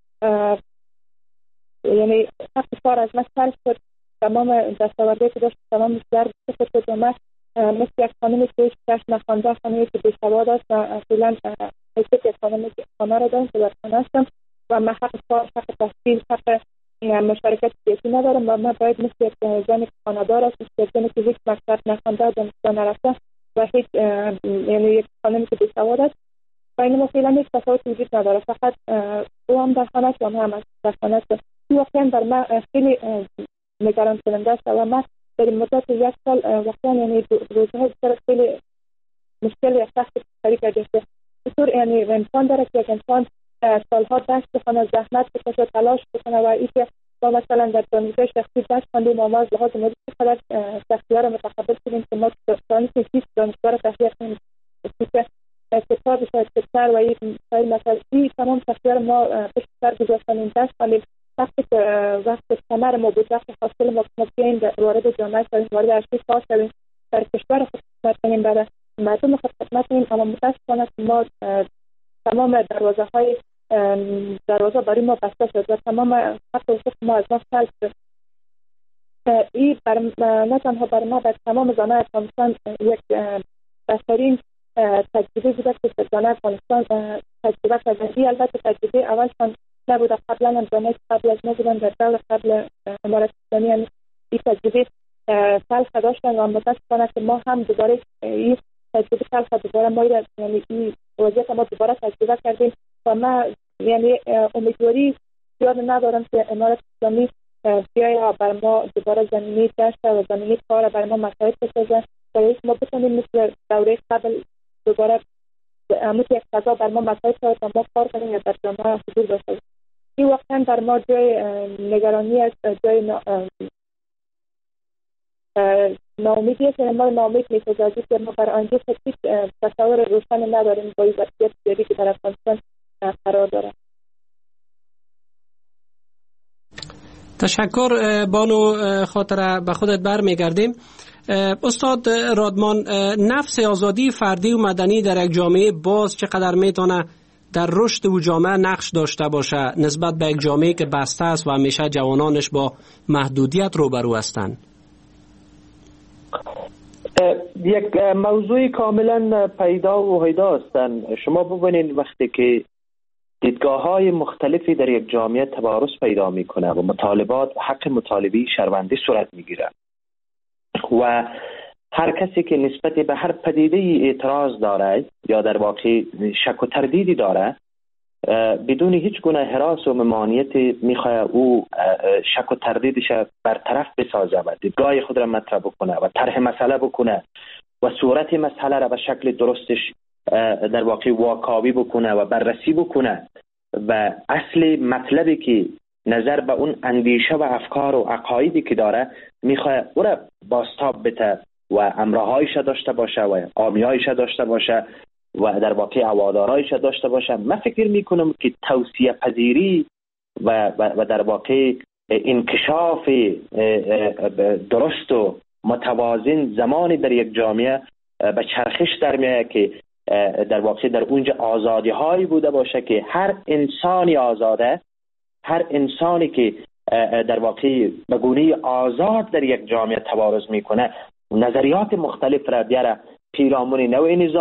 Speaker 8: یعنی حق کار از من سلب شد. تمام دستاوردهایی که داشت، تمام درد شد و من مثل یک خانمی که هیچ درس نخوانده، خانمی که بیسواد است و فعلا حیثیت یک خانه را دارم که در خانه هستم و من حق کار، حق تحصیل، حق مشارکت سیاسی ندارم و من باید مثل یک زنی که خانه‌دار است، مثل یک زنی که هیچ مکتب نخوانده، دانشگاه نرفته و هیچ یعنی یک خانمی که بیسواد است بین ما فعلا هیچ تفاوت وجود نداره، فقط او هم در خانه است و من هم در خانه است. این واقعا بر من خیلی نگران کننده است و من در این مدت یک سال واقعا یعنی روزهای بسیار خیلی مشکل یا سخت سری کرده است. بطور یعنی امکان داره که یک انسان سالها درس بخونه، زحمت بکشه، تلاش بکنه و اینکه ما مثلا در دانشگاه شخصی درس خواندیم و ما از لحاظ مالی چقدر سختی‌ها را متقبل شدیم که ما دانشگاه دانشگاه را تهیه کنیم، کتاب شاید کتر و این سایر مسائل، این تمام سختی‌ها را ما پشت سر گذاشتیم، درس خواندیم. وقتی که وقت کمر ما بود، وقت حاصل ما ما بیاییم وارد جامعه شدیم، وارد ارشد کار شدیم، در کشور خود خدمت کنیم، برای مردم خود خدمت کنیم، اما متاسفانه ما تمام دروازه های دروازه برای ما بسته شد و تمام حق و حقوق ما از ما سلب شد. این نه تنها برای ما، بر تمام زنان افغانستان یک بهترین تجربه بوده که زنان افغانستان تجربه کردن. البته تجربه اولشان نبوده، قبلا هم زنان قبل از ما بودن در دور قبل امارت اسلامی هم این تجربه تلخ داشتن و متاسفانه که ما هم دوباره این تجربه تلخ دوباره ما یعنی این وضعیت ما دوباره تجربه کردیم و ما یعنی امیدواری زیاد ندارم که امارت اسلامی بیاید بر ما دوباره زمینی داشت و زمینی کار بر ما مساعد بسازه تا اینکه ما بتونیم مثل دوره قبل دوباره مثل یک فضا بر ما مساعد شد و ما کار کنیم یا در جامعه حضور داشته. این واقعا بر ما جای نگرانی است، جای نا... ناامیدی است. ما ناامید می‌سازد که ما بر آینده هیچ تصور روشن نداریم با این وضعیت فعلی که در افغانستان قرار دارد.
Speaker 4: تشکر بانو خاطره، به خودت برمیگردیم. استاد رادمان، نفس آزادی فردی و مدنی در یک جامعه باز چقدر میتونه در رشد و جامعه نقش داشته باشه نسبت به یک جامعه که بسته است و همیشه جوانانش با محدودیت روبرو هستند؟
Speaker 5: یک موضوع کاملا پیدا و هیدا هستند. شما ببینید وقتی که دیدگاه های مختلفی در یک جامعه تبارز پیدا میکنه و مطالبات و حق مطالبی شهروندی صورت میگیره و هر کسی که نسبت به هر پدیده اعتراض داره یا در واقع شک و تردیدی داره بدون هیچ گونه هراس و ممانعت میخواد او شک و تردیدش برطرف بسازه و دیدگاه خود را مطرح بکنه و طرح مسئله بکنه و صورت مسئله را به شکل درستش در واقع واکاوی بکنه و بررسی بکنه و اصل مطلبی که نظر به اون اندیشه و افکار و عقایدی که داره میخواد او را بازتاب بده و امرهایش داشته باشه و آمیایش داشته باشه و در واقع عوادارایش داشته باشه. من فکر میکنم که توصیه پذیری و, و, و در واقع انکشاف درست و متوازن زمانی در یک جامعه به چرخش در میاد که در واقع در اونجا آزادی هایی بوده باشه که هر انسانی آزاده، هر انسانی که در واقع به گونه آزاد در یک جامعه تبارز میکنه نظریات مختلف را بیاره پیرامون نوع نظام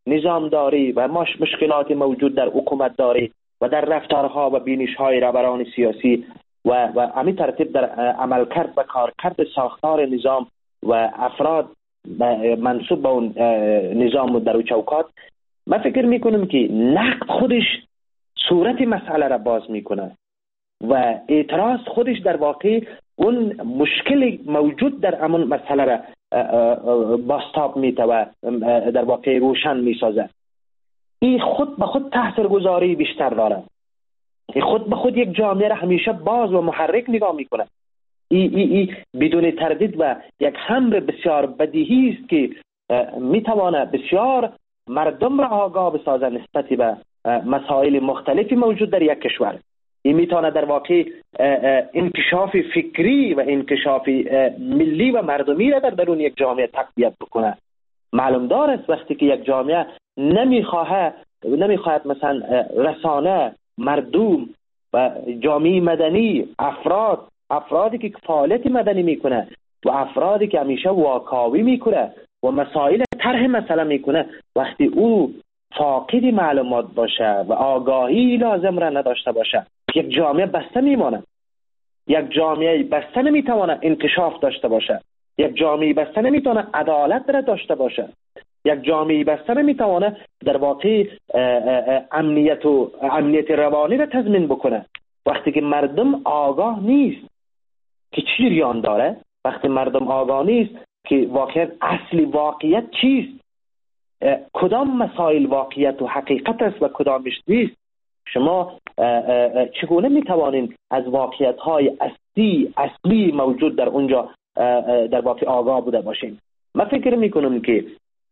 Speaker 5: نظامداری و مش مشکلات موجود در حکومت داری و در رفتارها و بینش‌های رهبران سیاسی و و همین ترتیب در عملکرد و کارکرد ساختار نظام و افراد منسوب به اون نظام در اون چوکات، من فکر میکنم که نقد خودش صورت مسئله را باز میکنه و اعتراض خودش در واقع اون مشکل موجود در همون مسئله را بازتاب میده و در واقع روشن میسازه. این خود به خود تاثیرگذاری بیشتر داره. این خود به خود یک جامعه را همیشه باز و محرک نگاه میکنه. این ای ای بدون تردید و یک امر بسیار بدیهی است که میتوانه بسیار مردم را آگاه بسازه نسبت به مسائل مختلفی موجود در یک کشور. این میتونه در واقع انکشاف فکری و انکشاف ملی و مردمی را در درون یک جامعه تقویت بکنه. معلوم دار است وقتی که یک جامعه نمیخواه نمیخواهد مثلا رسانه، مردم و جامعه مدنی، افراد افرادی که فعالیت مدنی میکنه و افرادی که همیشه واکاوی میکنه و مسائل طرح مسئله میکنه، وقتی او فاقد معلومات باشه و آگاهی لازم را نداشته باشه، یک جامعه بسته میمانه. یک جامعه بسته نمیتونه انکشاف داشته باشه. یک جامعه بسته نمیتونه عدالت را داشته باشه. یک جامعه بسته نمیتونه در واقع امنیت و امنیت روانی را تضمین بکنه. وقتی که مردم آگاه نیست که چی جریان داره، وقتی مردم آگاه نیست که واقعا اصلی واقعیت چیست، کدام مسائل واقعیت و حقیقت است و کدامش نیست، شما چگونه میتوانید از واقعیت های اصلی اصلی موجود در اونجا در واقع آگاه بوده باشین؟ من فکر میکنم که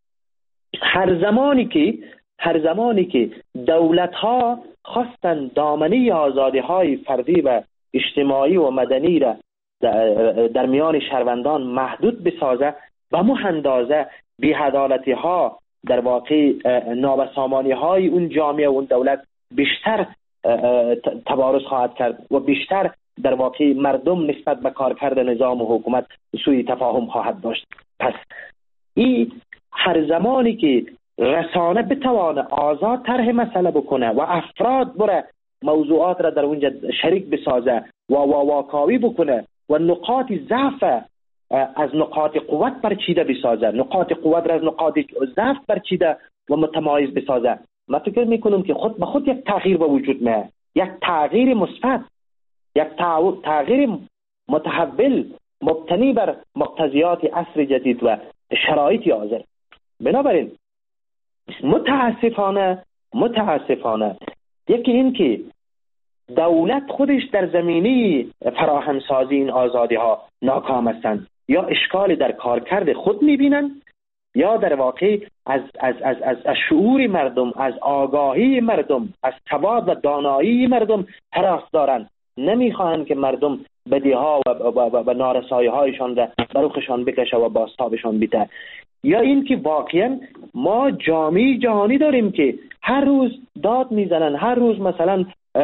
Speaker 5: هر زمانی که هر زمانی که دولت ها خواستن دامنه آزادی های فردی و اجتماعی و مدنی را در میان شهروندان محدود بسازه، به مو اندازه بی‌عدالتی ها در واقع نابسامانی های اون جامعه و اون دولت بیشتر تبارز خواهد کرد و بیشتر در واقع مردم نسبت به کارکرد نظام و حکومت سوء تفاهم خواهد داشت. پس این هر زمانی که رسانه بتوانه آزاد طرح مسئله بکنه و افراد بره موضوعات را در اونجا شریک بسازه و واکاوی بکنه و نقاط ضعف از نقاط قوت برچیده بسازه، نقاط قوت را از نقاط ضعف برچیده و متمایز بسازه، من فکر میکنم که خود به خود یک تغییر به وجود میاد، یک تغییر مثبت، یک تغییر متحول مبتنی بر مقتضیات عصر جدید و شرایط حاضر. بنابراین متاسفانه متاسفانه یکی این که دولت خودش در زمینه فراهم سازی این آزادی ها ناکام هستند، یا اشکال در کارکرد خود میبینن، یا در واقع از از از از, از شعور مردم، از آگاهی مردم، از سواد و دانایی مردم هراس دارند، نمیخواهند که مردم بدیها و, و, و, و نارسایی هایشان را بروخشان بکشه و بازتابشان بده. یا این که واقعا ما جامعه جهانی داریم که هر روز داد میزنن، هر روز مثلا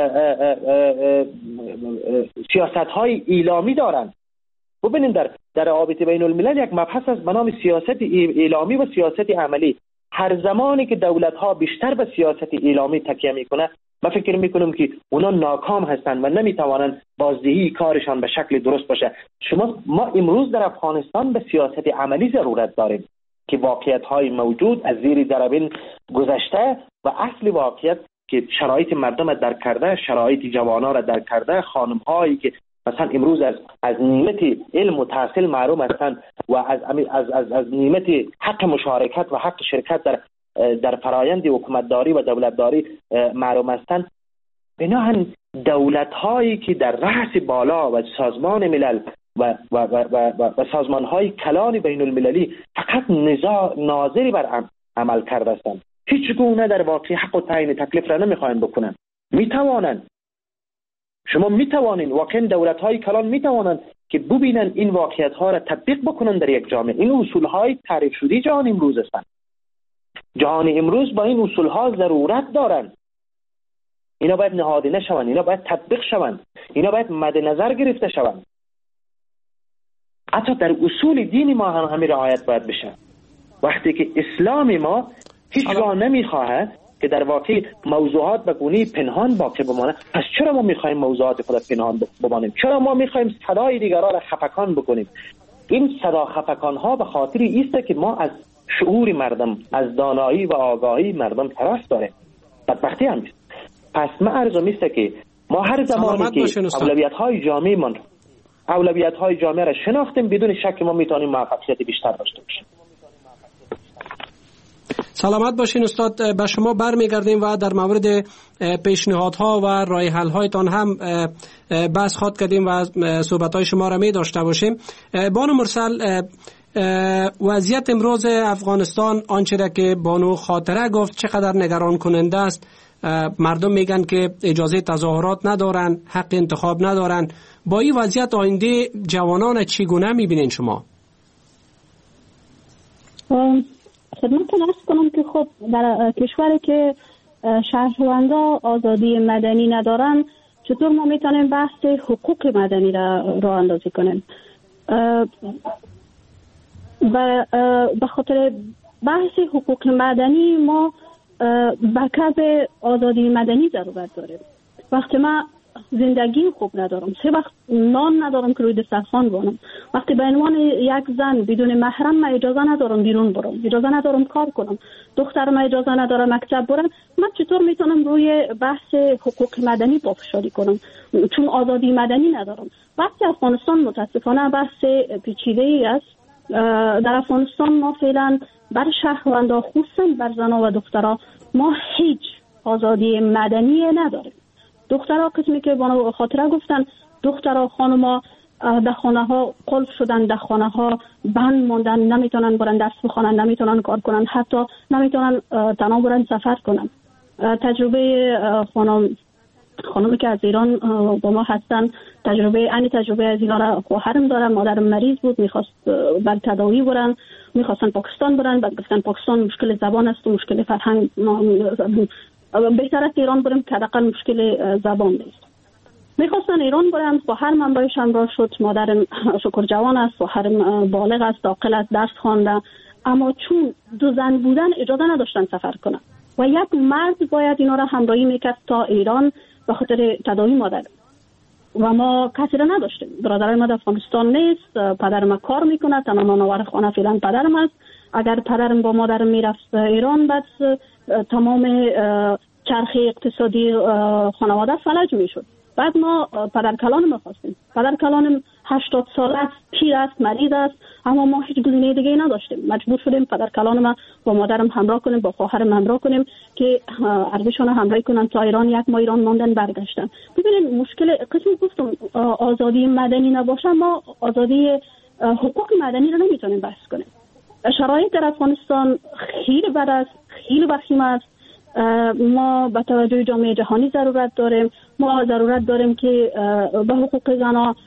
Speaker 5: سیاست های ایلامی دارن. ببینید در در روابط بین الملل یک مبحث است به نام سیاست ایلامی و سیاست عملی. هر زمانی که دولت ها بیشتر به سیاست ایلامی تکیه میکنه، من فکر میکنم که اونا ناکام هستند و نمیتوانند بازدهی کارشان به شکل درست باشه. شما ما امروز در افغانستان به سیاست عملی ضرورت داریم که واقعیت های موجود از زیر دربین گذشته و اصل واقعیت که شرایط مردم را درک کرده، شرایط جوانان را درک کرده، خانم هایی که مثلا امروز از از نیمت علم و تحصیل محروم هستند و از از از از نیمت حق مشارکت و حق شرکت در در فرایند حکومتداری و دولتداری محروم هستند. بنابراین دولت هایی که در رأس بالا و سازمان ملل و و و و, و, و سازمان های کلان بین المللی فقط ناظری بر عمل کرده هستند، هیچ گونه در واقع حق و تعیین تکلیف را نمیخواهند بکنند. میتوانند، شما میتوانید، واقعا دولت های کلان میتوانند که ببینن این واقعیت ها را تطبیق بکنن در یک جامعه. این اصول های تعریف شده جهان امروز هستند. جهان امروز با این اصول ها ضرورت دارند. اینا باید نهادینه شوند، اینا باید تطبیق شوند، اینا باید مد نظر گرفته شوند. حتی در اصول دینی ما هم همین رعایت باید بشه. وقتی که اسلام ما هیچگاه نمیخواهد که در واقع موضوعات به گونه پنهان باقی بمانه. پس چرا ما میخوایم موضوعات خود پنهان بمانیم؟ چرا ما میخوایم صدای دیگران را خفقان بکنیم؟ این صدا خفقان ها به خاطر ایست که ما از شعور مردم، از دانایی و آگاهی مردم تراس داریم. بدبختی هم است. پس ما ارزم است که ما هر زمانی که اولویت های جامعه من اولویت های جامعه را شناختیم، بدون شک ما میتونیم موفقیت بیشتر داشته باشیم.
Speaker 4: سلامت باشین استاد. به شما برمیگردیم و در مورد پیشنهادها و راه حل هایتان هم بحث خواد کردیم و صحبت های شما را می داشته باشیم. بانو مرسل، وضعیت امروز افغانستان آنچه را که بانو خاطره گفت چقدر نگران کننده است. مردم میگن که اجازه تظاهرات ندارن، حق انتخاب ندارن. با این وضعیت آینده جوانان چگونه میبینین شما؟
Speaker 6: خدمتتون عرض کنم که خب در کشوری که شهروندان آزادی مدنی ندارن، چطور ما میتونیم بحث حقوق مدنی را راه اندازی کنیم؟ و به خاطر بحث حقوق مدنی ما به کسب آزادی مدنی ضرورت داریم. وقتی ما زندگی خوب ندارم، سه وقت نان ندارم که روی دسترخوان بانم، وقتی به عنوان یک زن بدون محرم ما اجازه ندارم بیرون برم، اجازه ندارم کار کنم، دخترم اجازه ندارم مکتب برم، من چطور میتونم روی بحث حقوق مدنی پافشاری کنم؟ چون آزادی مدنی ندارم. وقتی افغانستان متاسفانه بحث پیچیده ای است. در افغانستان ما فعلا بر شهروندان، خصوصا بر زنان و دخترها، ما هیچ آزادی مدنی نداریم. دخترها قسمی که بانو خاطره گفتن، دخترها خانم‌ها در خانه ها قلب شدن، در خانه ها بند موندن، نمیتونن برن درس بخونن، نمیتونن کار کنن، حتی نمیتونن تنها برن سفر کنن. تجربه خانم خانمی که از ایران با ما هستن، تجربه انی تجربه از اینا را خواهرم دارم. مادرم مریض بود، میخواست بر تداوی برن، میخواستن پاکستان برن، بعد گفتن پاکستان مشکل زبان است و مشکل فرهنگ، بهتر است ایران برم که حداقل مشکل زبان نیست. میخواستن ایران برن، خواهرم هم باش همراه شد. مادرم شکر جوان است، خواهرم بالغ است، عاقل است، درس خوانده، اما چون دو زن بودن اجازه نداشتن سفر کنن و یک مرد باید اینا را همراهی میکرد تا ایران به خاطر تداوی مادر. و ما کسی را نداشتیم. برادرای ما در افغانستان نیست، پدرم کار میکنه، تنها نانآور خانه فعلا پدرم است. اگر پدرم با مادرم میرفت ایران، بعد تمام چرخه اقتصادی خانواده فلج میشد. بعد ما پدر کلانم خواستیم. پدر کلانم هشتاد سال است، پیر است، مریض است، اما ما هیچ گزینه دیگه نداشتیم. مجبور شدیم پدر کلانم با مادرم همراه کنیم، با خواهرم همراه کنیم که ارزششون همراهی کنن تا ایران. یک ماه ایران ماندن، برگشتن. ببینید مشکل قسمی گفتم آزادی مدنی نباشه، ما آزادی حقوق مدنی رو نمیتونیم بحث کنیم. شرایط در افغانستان خیلی بد است، خیلی وخیم است. ما به توجه جامعه جهانی ضرورت داریم. ما ضرورت داریم که به حقوق زنها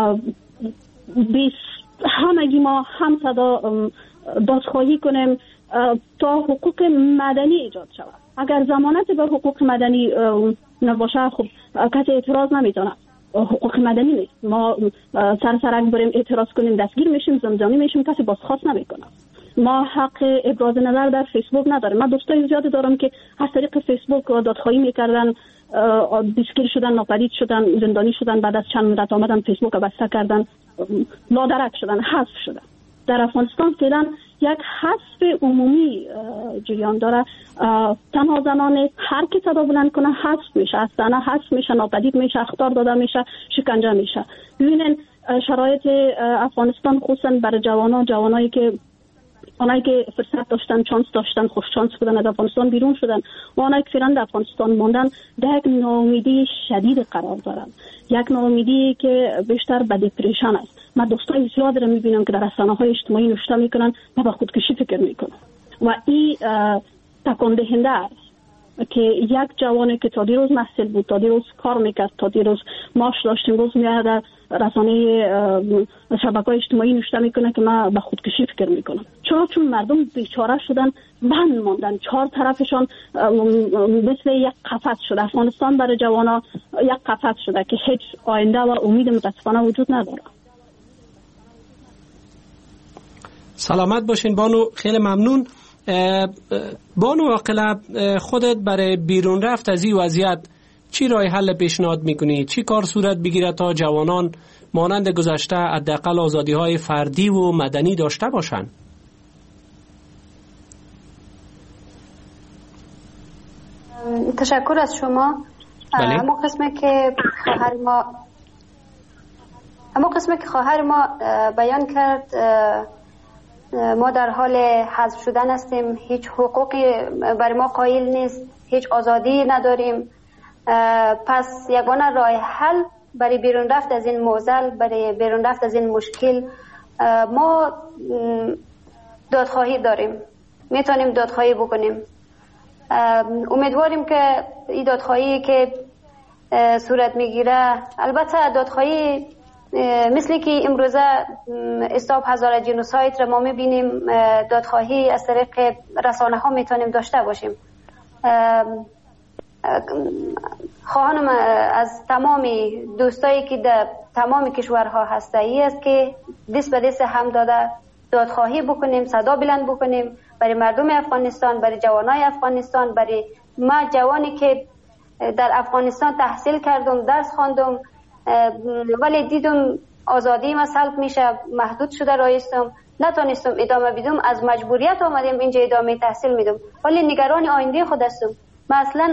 Speaker 6: بیس همگی ما هم صدا بازخواهی کنیم تا حقوق مدنی ایجاد شود. اگر ضمانت به حقوق مدنی نباشه، خب کسی اعتراض نمیتونه. حقوق مدنی نیست. ما سر سرک بریم اعتراض کنیم، دستگیر میشیم، زندانی میشیم، کسی بازخواست نمیکنه. ما حق ابراز نظر در فیسبوک نداریم. من دوستای زیادی دارم که از طریق فیسبوک دادخواهی میکردن، دستگیر شدن، ناپدید شدن، زندانی شدن، بعد از چند مدت آمدن فیسبوک رو بسته کردن، نادرک شدن، حذف شدن. در افغانستان فعلا یک حذف عمومی جریان داره. تنها زنان هر کی صدا بلند کنه حذف میشه، از صحنه حذف میشه، ناپدید میشه، اخطار داده میشه، شکنجه میشه. ببینن شرایط افغانستان خصوصا برای جوانان، جوانایی که آنایی که فرصت داشتن، چانس داشتن، خوش چانس بودن از افغانستان بیرون شدن و آنایی که فعلا در افغانستان موندن، در یک ناامیدی شدید قرار دارن. یک ناامیدی که بیشتر به دپرشن است. من دوستای زیاد رو میبینم که در رسانه‌های اجتماعی نوشته میکنن و به خودکشی فکر میکنن و این تکان دهنده است که یک جوانی که تا دیروز محصل بود، تا دیروز کار میکرد، تا دیروز معاش داشت، امروز میاد در رسانه شبکه‌های اجتماعی نوشته میکنه که من به خودکشی فکر میکنم. چرا؟ چون مردم بیچاره شدن، بند ماندن، چهار طرفشان مثل یک قفس شده. افغانستان برای جوانا یک قفس شده که هیچ آینده و امید متاسفانه وجود نداره.
Speaker 4: سلامت باشین بانو، خیلی ممنون. بانو عاقله، خودت برای بیرون رفت از این وضعیت چی راه حل پیشنهاد میکنی؟ چی کار صورت بگیره تا جوانان مانند گذشته حداقل آزادی های فردی و مدنی داشته باشند؟
Speaker 7: تشکر از شما.
Speaker 4: بله.
Speaker 7: اما قسمه که خواهر ما اما قسمه که خواهر ما بیان کرد، ما در حال حذف شدن هستیم، هیچ حقوقی برای ما قائل نیست، هیچ آزادی نداریم. پس یگانه راه حل برای بیرون رفت از این معضل، برای بیرون رفت از این مشکل، ما دادخواهی داریم، میتونیم دادخواهی بکنیم. امیدواریم که این دادخواهی که صورت میگیره، البته دادخواهی مثل که امروزه استاپ هزار جنوساید را ما میبینیم، دادخواهی از طریق رسانه ها میتونیم داشته باشیم. خواهانم از تمام دوستایی که در تمام کشورها هسته ای است که دست به دست هم داده دادخواهی بکنیم، صدا بلند بکنیم برای مردم افغانستان، برای جوانای افغانستان، برای ما جوانی که در افغانستان تحصیل کردم، درس خواندم، ولی دیدم آزادی ما سلب میشه، محدود شده رایستم، نتونستم ادامه بدم، از مجبوریت آمدیم اینجا ادامه تحصیل میدم، ولی نگران آینده خود هستم. مثلا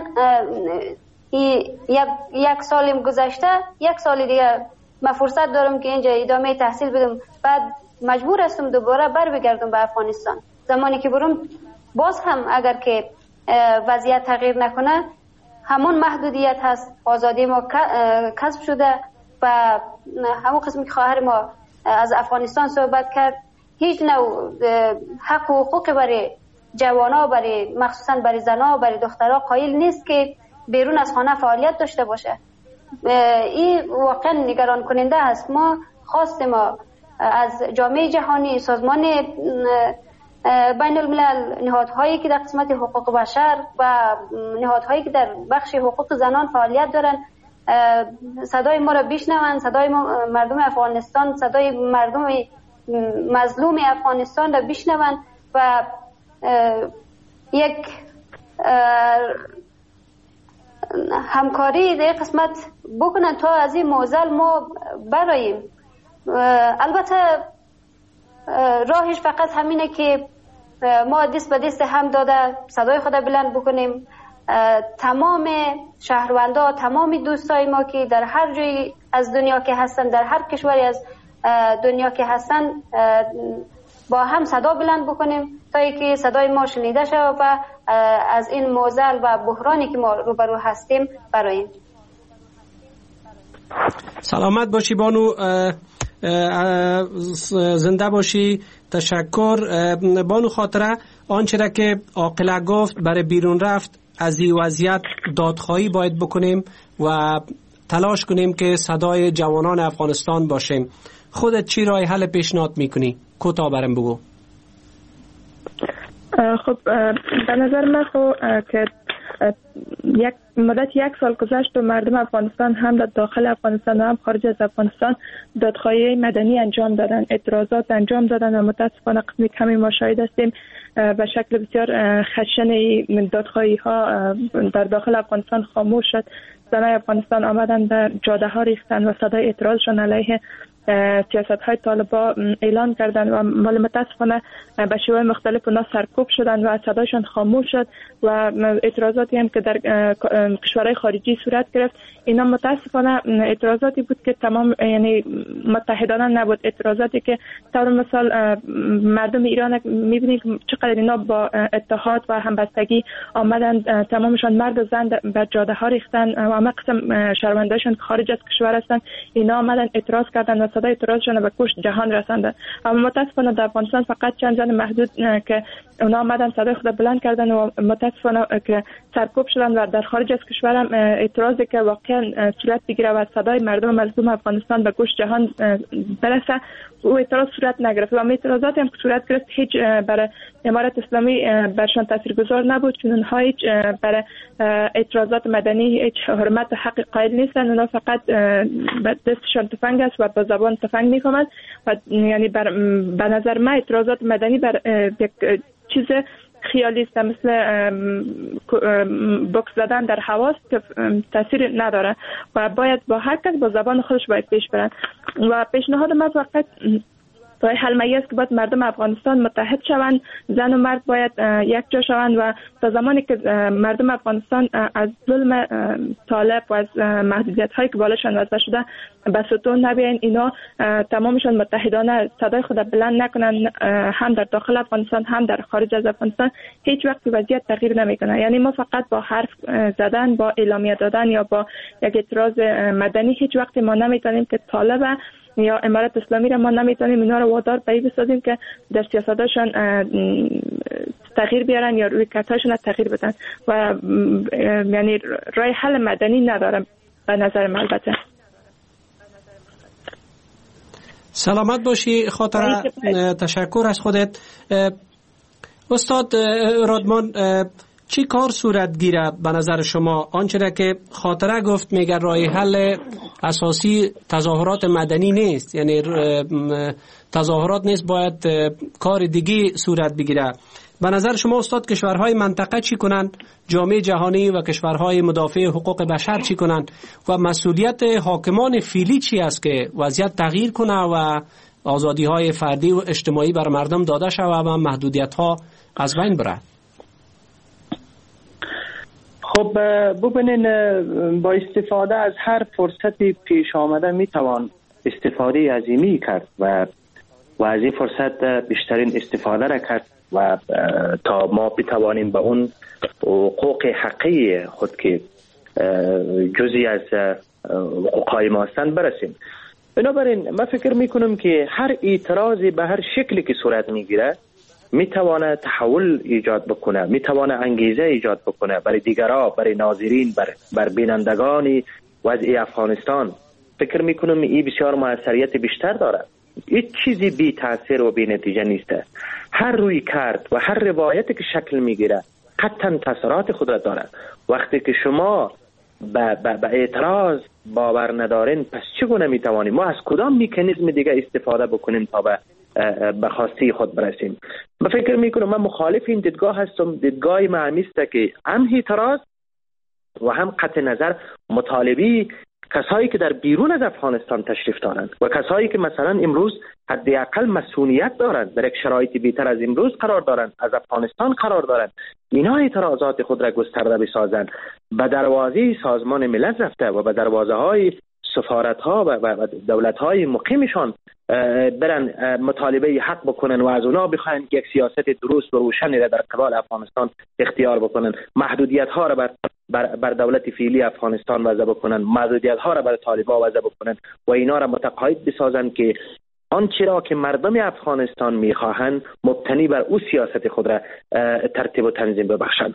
Speaker 7: یک یک سالیم گذشته، یک سال دیگه من فرصت دارم که اینجا ادامه تحصیل بدم، بعد مجبور هستم دوباره بر بگردم به افغانستان. زمانی که برم باز هم اگر که وضعیت تغییر نکنه، همون محدودیت هست، آزادی ما کسب شده و همون قسمی که خواهر ما از افغانستان صحبت کرد، هیچ نوع حق و حقوق برای جوانا، برای مخصوصا برای زنا، برای دخترها قائل نیست که بیرون از خانه فعالیت داشته باشه. این واقعا نگران کننده است. ما خواست ما از جامعه جهانی، سازمان بین الملل، نهادهایی که در قسمت حقوق بشر و نهادهایی که در بخش حقوق زنان فعالیت دارن، صدای ما را بشنوند، صدای ما مردم افغانستان، صدای مردم مظلوم افغانستان را بشنوند و یک همکاری در قسمت بکنن تا از این معضل ما براییم. البته راهش فقط همینه که ما دست به دست هم داده صدای خود بلند بکنیم. تمام شهروندا، تمام دوستای ما که در هر جایی از دنیا که هستن، در هر کشوری از دنیا که هستن، با هم صدا بلند بکنیم تا اینکه صدای ما شنیده شود و از این معضل و بحرانی که ما روبرو هستیم براییم.
Speaker 4: سلامت باشی بانو، زنده باشی. تشکر بانو خاطره. آنچه را که عاقله گفت، برای بیرون رفت از این وضعیت دادخواهی باید بکنیم و تلاش کنیم که صدای جوانان افغانستان باشیم. خودت چی راه حل پیشنهاد میکنی؟ کوتاه برام بگو.
Speaker 8: خب به نظر من خب که یک مدت یک سال گذشت و مردم افغانستان هم در داخل افغانستان و هم خارج از افغانستان دادخواهی مدنی انجام دادن، اعتراضات انجام دادن و متاسفانه قسمی کمی ما شاهد هستیم به شکل بسیار خشن دادخواهی ها در داخل افغانستان خاموش شد. زنای افغانستان آمدن در جاده ها ریختن و صدای اعتراضشان علیه سیاست های طالبان اعلان کردن و مال متاسفانه به شیوه مختلف اونا سرکوب شدن و صدایشان خاموش شد و اعتراضاتی هم که در کشورهای خارجی صورت گرفت، اینا متاسفانه اعتراضاتی بود که تمام یعنی متحدانه نبود. اعتراضاتی که طور مثال مردم ایران میبینید چقدر اینا با اتحاد و همبستگی آمدن، تمامشان مرد و زن بر جاده ها ریختن و همه قسم شهروندانشان خارج از کشور هستند، اینا آمدن اعتراض کردن و صدای اعتراضشان به گوش جهان رساندن. اما متاسفانه در افغانستان فقط چند زن محدود که اونا آمدن صدای خود بلند کردن و متاسفانه که سرکوب شدن و در خارج از کشور هم اعتراضی که واقعا صورت بگیره و صدای مردم مظلوم افغانستان به گوش جهان برسه، او اعتراض صورت نگرفت و اعتراضاتی هم که صورت گرفت هیچ برای امارت اسلامی برشان تاثیرگذار نبود، چون اونها هیچ برای اعتراضات مدنی هیچ حرمت و حق قائل نیستن. اونها فقط به دستشان تفنگ است و با زبان تفنگ میکنند و یعنی بر به نظر من اعتراضات مدنی بر یک چیز خیالی است، مثل بوکس زدن در هواست که تاثیر نداره و باید با هر کس با زبان خودش باید پیش برن. و پیشنهاد من فقط راه حل میز که باید مردم افغانستان متحد شوند، زن و مرد باید یک جا شوند و تا زمانی که مردم افغانستان از ظلم طالب و از محدودیت هایی که بالاشان وضع شده به ستون نبیاین، اینا تمامشان متحدانه صدای خود بلند نکنن، هم در داخل افغانستان هم در خارج از افغانستان، هیچ وقت وضعیت تغییر نمیکنه. یعنی ما فقط با حرف زدن، با اعلامیه دادن یا با یک اعتراض مدنی هیچ وقت ما نمیتونیم که طالب یا امارت اسلامی را ما نمیتونیم اینا رو وادار به این بسازیم که در سیاستاشان تغییر بیارن یا روی کارتاشون تغییر بدن و یعنی راه حل مدنی نداره به نظر من. البته
Speaker 4: سلامت باشی خاطر، تشکر از خودت. استاد رادمان، چی کار صورت گیره به نظر شما؟ آنچه را که خاطره گفت میگه راه حل اساسی تظاهرات مدنی نیست، یعنی تظاهرات نیست، باید کار دیگه صورت بگیره. به نظر شما استاد کشورهای منطقه چی کنن؟ جامعه جهانی و کشورهای مدافع حقوق بشر چی کنن؟ و مسئولیت حاکمان فعلی چی است که وضعیت تغییر کنه و آزادی های فردی و اجتماعی بر مردم داده شود و محدودیت ها از بین بره؟
Speaker 5: خب ببینین، با استفاده از هر فرصتی پیش آمده میتوان استفاده عظیمی کرد و و از این فرصت بیشترین استفاده را کرد و تا ما بتوانیم به اون حقوق حقیقی خود که جزئی از حقوقهای ما هستند برسیم. بنابراین من فکر میکنم که هر اعتراضی به هر شکلی که صورت میگیره میتوانه تحول ایجاد بکنه، میتوانه انگیزه ایجاد بکنه برای دیگران، برای ناظرین، بر, بر بینندگان وضع افغانستان. فکر میکنم این بسیار موثریت بیشتر داره. هیچ چیزی بی تاثیر و بی نتیجه نیسته. هر روی کرد و هر روایتی که شکل میگیره قطعا تاثیرات خود را داره. وقتی که شما به اعتراض باور ندارین، پس چگونه میتوانیم ما از کدام مکانیزم دیگه استفاده بکنیم تا به به خواسته خود برسیم؟ من فکر میکنم من مخالف این دیدگاه هستم. دیدگاه من همیست که هم اعتراض و هم قطع نظر مطالبی کسایی که در بیرون از افغانستان تشریف دارند و کسایی که مثلا امروز حداقل مسئولیت دارند، در یک شرایط بهتر از امروز قرار دارند، از افغانستان قرار دارند، اینا اعتراضات خود را گسترده بسازند، به دروازه سازمان ملل رفته و به دروازه های سفارت ها و دولت های مقیمشان برن مطالبه حق بکنن و از اونا بخواین که یک سیاست درست و روشنی را در قبال افغانستان اختیار بکنن، محدودیت ها را بر بر, بر دولت فعلی افغانستان وضع بکنن، محدودیت ها را بر طالبان وضع بکنن و اینا را متقاعد بسازن که آنچه را که مردم افغانستان میخواهند مبتنی بر او سیاست خود را ترتیب و تنظیم ببخشند.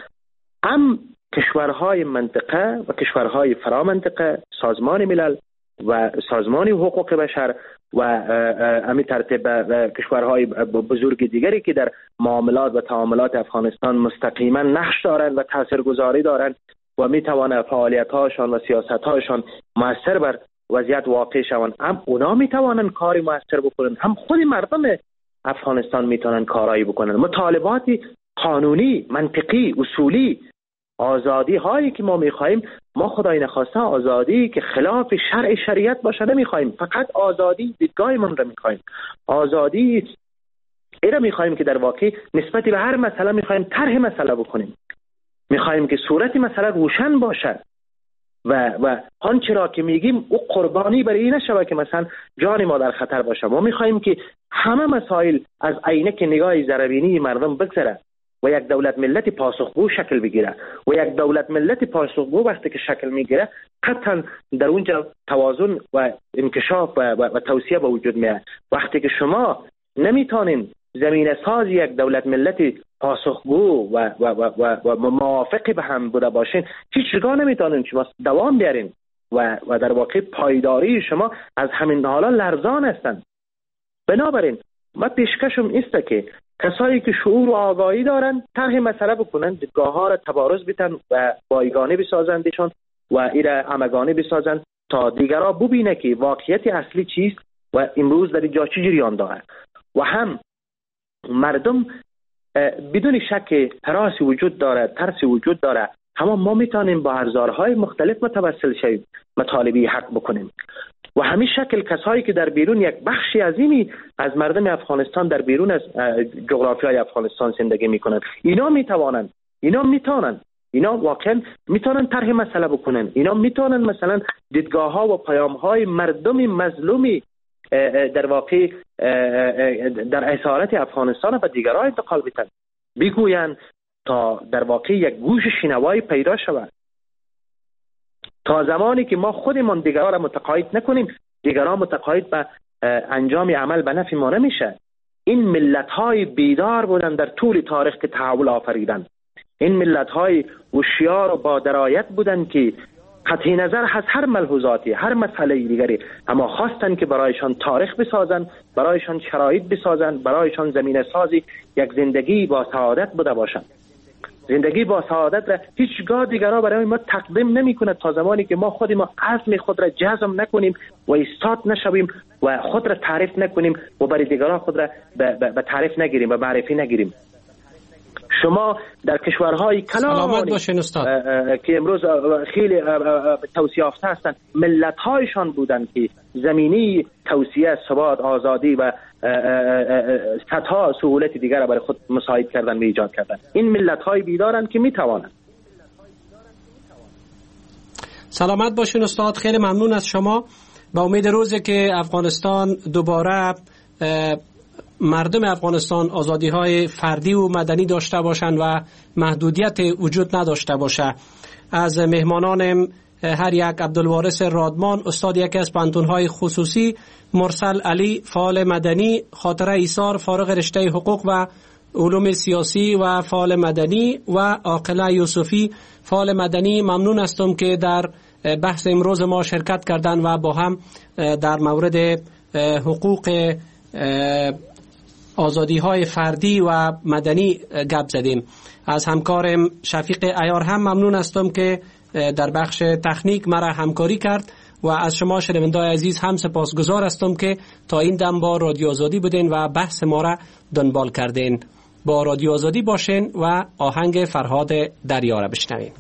Speaker 5: هم کشورهای منطقه و کشورهای فرامنطقه، سازمان ملل و سازمان حقوق بشر و همین ترتیب کشورهای بزرگ دیگری که در معاملات و تعاملات افغانستان مستقیما نقش دارند و تاثیرگذاری دارند و میتوانند فعالیت‌هاشان و سیاست‌هاشان مؤثر بر وضعیت واقع شوند، هم اونا میتوانند کاری مؤثر بکنند، هم خود مردم افغانستان میتونن کارایی بکنند. مطالبات قانونی، منطقی، اصولی، آزادی هایی که ما میخواهیم، ما خدای نخواسته آزادی که خلاف شرع شریعت باشه نمیخواهیم، فقط آزادی دیدگاه من رو میخواهیم، آزادی ایره میخواهیم که در واقع نسبت به هر مسئله میخواهیم طرح مسئله بکنیم، میخواهیم که صورت مسئله روشن باشه و و آنچه را که میگیم او قربانی برای این نشود که مثلا جان ما در خطر باشه. ما میخواهیم که همه مسائل از عینک نگاه ذره‌بینی مردم بگذره و یک دولت ملت پاسخگو شکل بگیره و یک دولت ملت پاسخگو وقتی که شکل میگیره قطعا در اونجا توازن و انکشاف و, و, و توسعه به وجود میاد. وقتی که شما نمیتونین زمینه ساز یک دولت ملت پاسخگو و و و و, و موافق به هم بوده باشین، هیچگاه نمیتونین شما دوام بیارین و و در واقع پایداری شما از همین حالا لرزان هستند. بنابراین ما پیشکشم است که کسایی که شعور و آگاهی دارن طرح مسئله بکنن، دیدگاه ها را تبارز بیتن و بایگانه بسازندشون و ایره همگانه بسازند تا دیگرها ببینه که واقعیت اصلی چیست و امروز در اینجا چه جریان داره و هم مردم بدون شک هراسی وجود داره، ترسی وجود داره، اما ما میتونیم با ابزارهای مختلف متوسل شویم، مطالبه حق بکنیم. و همین شکل کسایی که در بیرون، یک بخشی عظیمی از مردم افغانستان در بیرون از جغرافیای افغانستان زندگی میکنند، اینا میتوانند، اینا میتونن اینا واقعا میتونن طرح مسئله بکنن، اینا میتونن مثلا دیدگاه ها و پیام های مردم مظلومی در واقع در اسارت افغانستان و دیگرها انتقال بدن، بگوین تا در واقع یک گوش شنوایی پیدا شود. تا زمانی که ما خودمان دیگرها را متقاعد نکنیم، دیگرها متقاعد به انجام عمل به نفع ما نمیشه. این ملت های بیدار بودن در طول تاریخ که تحول آفریدن، این ملت های هوشیار و با درایت بودن که قطعی نظر از هر ملحوظاتی، هر مسئله دیگری، اما خواستن که برایشان تاریخ بسازن، برایشان شرایط بسازن، برایشان زمینه سازی یک زندگی با سعادت بوده باشند. زندگی با سعادت را هیچگاه دیگرها برای ما تقدیم نمی کند تا زمانی که ما خود ما عزم خود را جزم نکنیم و استاد نشویم و خود را تعریف نکنیم و برای دیگرها خود را به تعریف نگیریم و معرفی نگیریم. شما در کشورهای کلانی که امروز خیلی توسعه یافته هستند، ملت‌هایشان بودند که زمینی توسعه، ثبات، آزادی و صدها سهولت دیگر را برای خود مساعد کردن و ایجاد کردن. این ملت‌های بیدارند که میتوانند.
Speaker 4: سلامت باشین استاد، خیلی ممنون از شما. با امید روزی که افغانستان دوباره مردم افغانستان آزادی های فردی و مدنی داشته باشند و محدودیت وجود نداشته باشه. از مهمانان هر یک عبدالوارث رادمان، استاد یکی از پانتون‌های خصوصی، مرسل علی فعال مدنی، خاطره ایثار فارغ رشته حقوق و علوم سیاسی و فعال مدنی و عاقله یوسفی فعال مدنی ممنون هستم که در بحث امروز ما شرکت کردن و با هم در مورد حقوق آزادی های فردی و مدنی گپ زدیم. از همکارم شفیق عیار هم ممنون هستم که در بخش تکنیک مرا همکاری کرد و از شما شنوندگان عزیز هم سپاسگزار هستم که تا این دم با رادیو آزادی بودین و بحث ما را دنبال کردین. با رادیو آزادی باشین و آهنگ فرهاد دریا را بشنوین.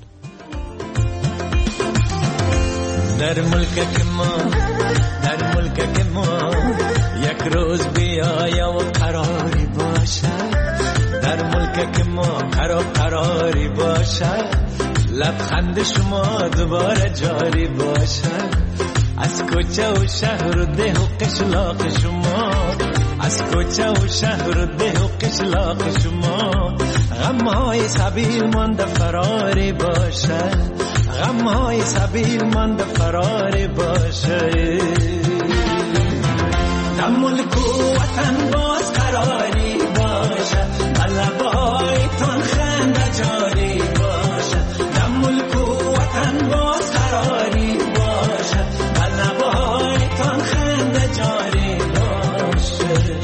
Speaker 9: در ملک ما، در ملک ما یک روز بیایا و قراری باشد، در ملک ما قرار قراری باشد، لبخند شما دوباره جاری باشد، از کوچه و شهر و ده و قشلاق شما، از کوچه و شهر و ده و قشلاق شما، غمهای سبیل مانده فراری باشد، غمهای سبیل مانده فراری باشد. در ملک و وطن باز قراری باشد، لبایتان خنده جاری باشد، در ملک و وطن باز قراری باشد، لبایتان خنده جاری باشد.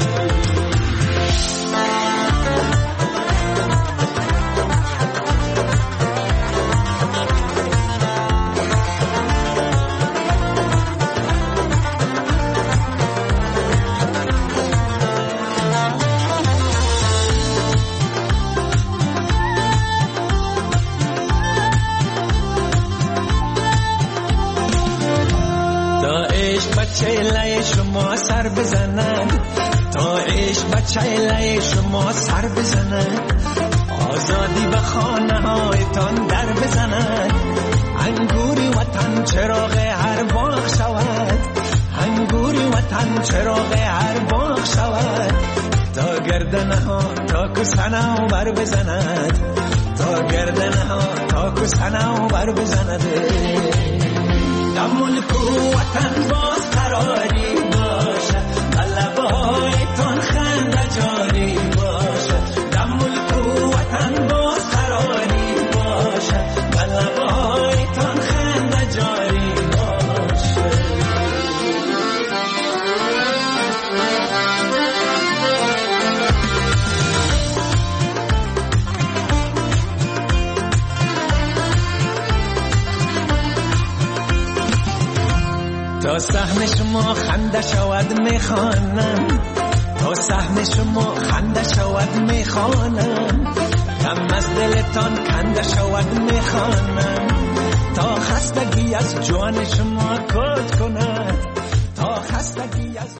Speaker 9: چهله شما سر بزنند، تا عشق به چهله شما سر بزنند، آزادی به خانه هایتان در بزنند، انگوری وطن چراغ هر باغ شود، انگوری وطن چراغ هر باغ شود، تا گردنه ها تا کسنه و بر بزند، تا گردنه ها تا کسنه و بر بزند. در ملک و وطن باز قراری باشد، لبایتان خنده جاری باشد، در ملک و وطن باز قراری باشد، لبایتان خنده جاری باشد. تا صحن شما خنده شود میخوانم، تا سهم شما خنده شود میخوانم، غم از دلتان کنده شود میخوانم، تا خستگی از جان شما کت کند، تا خستگی از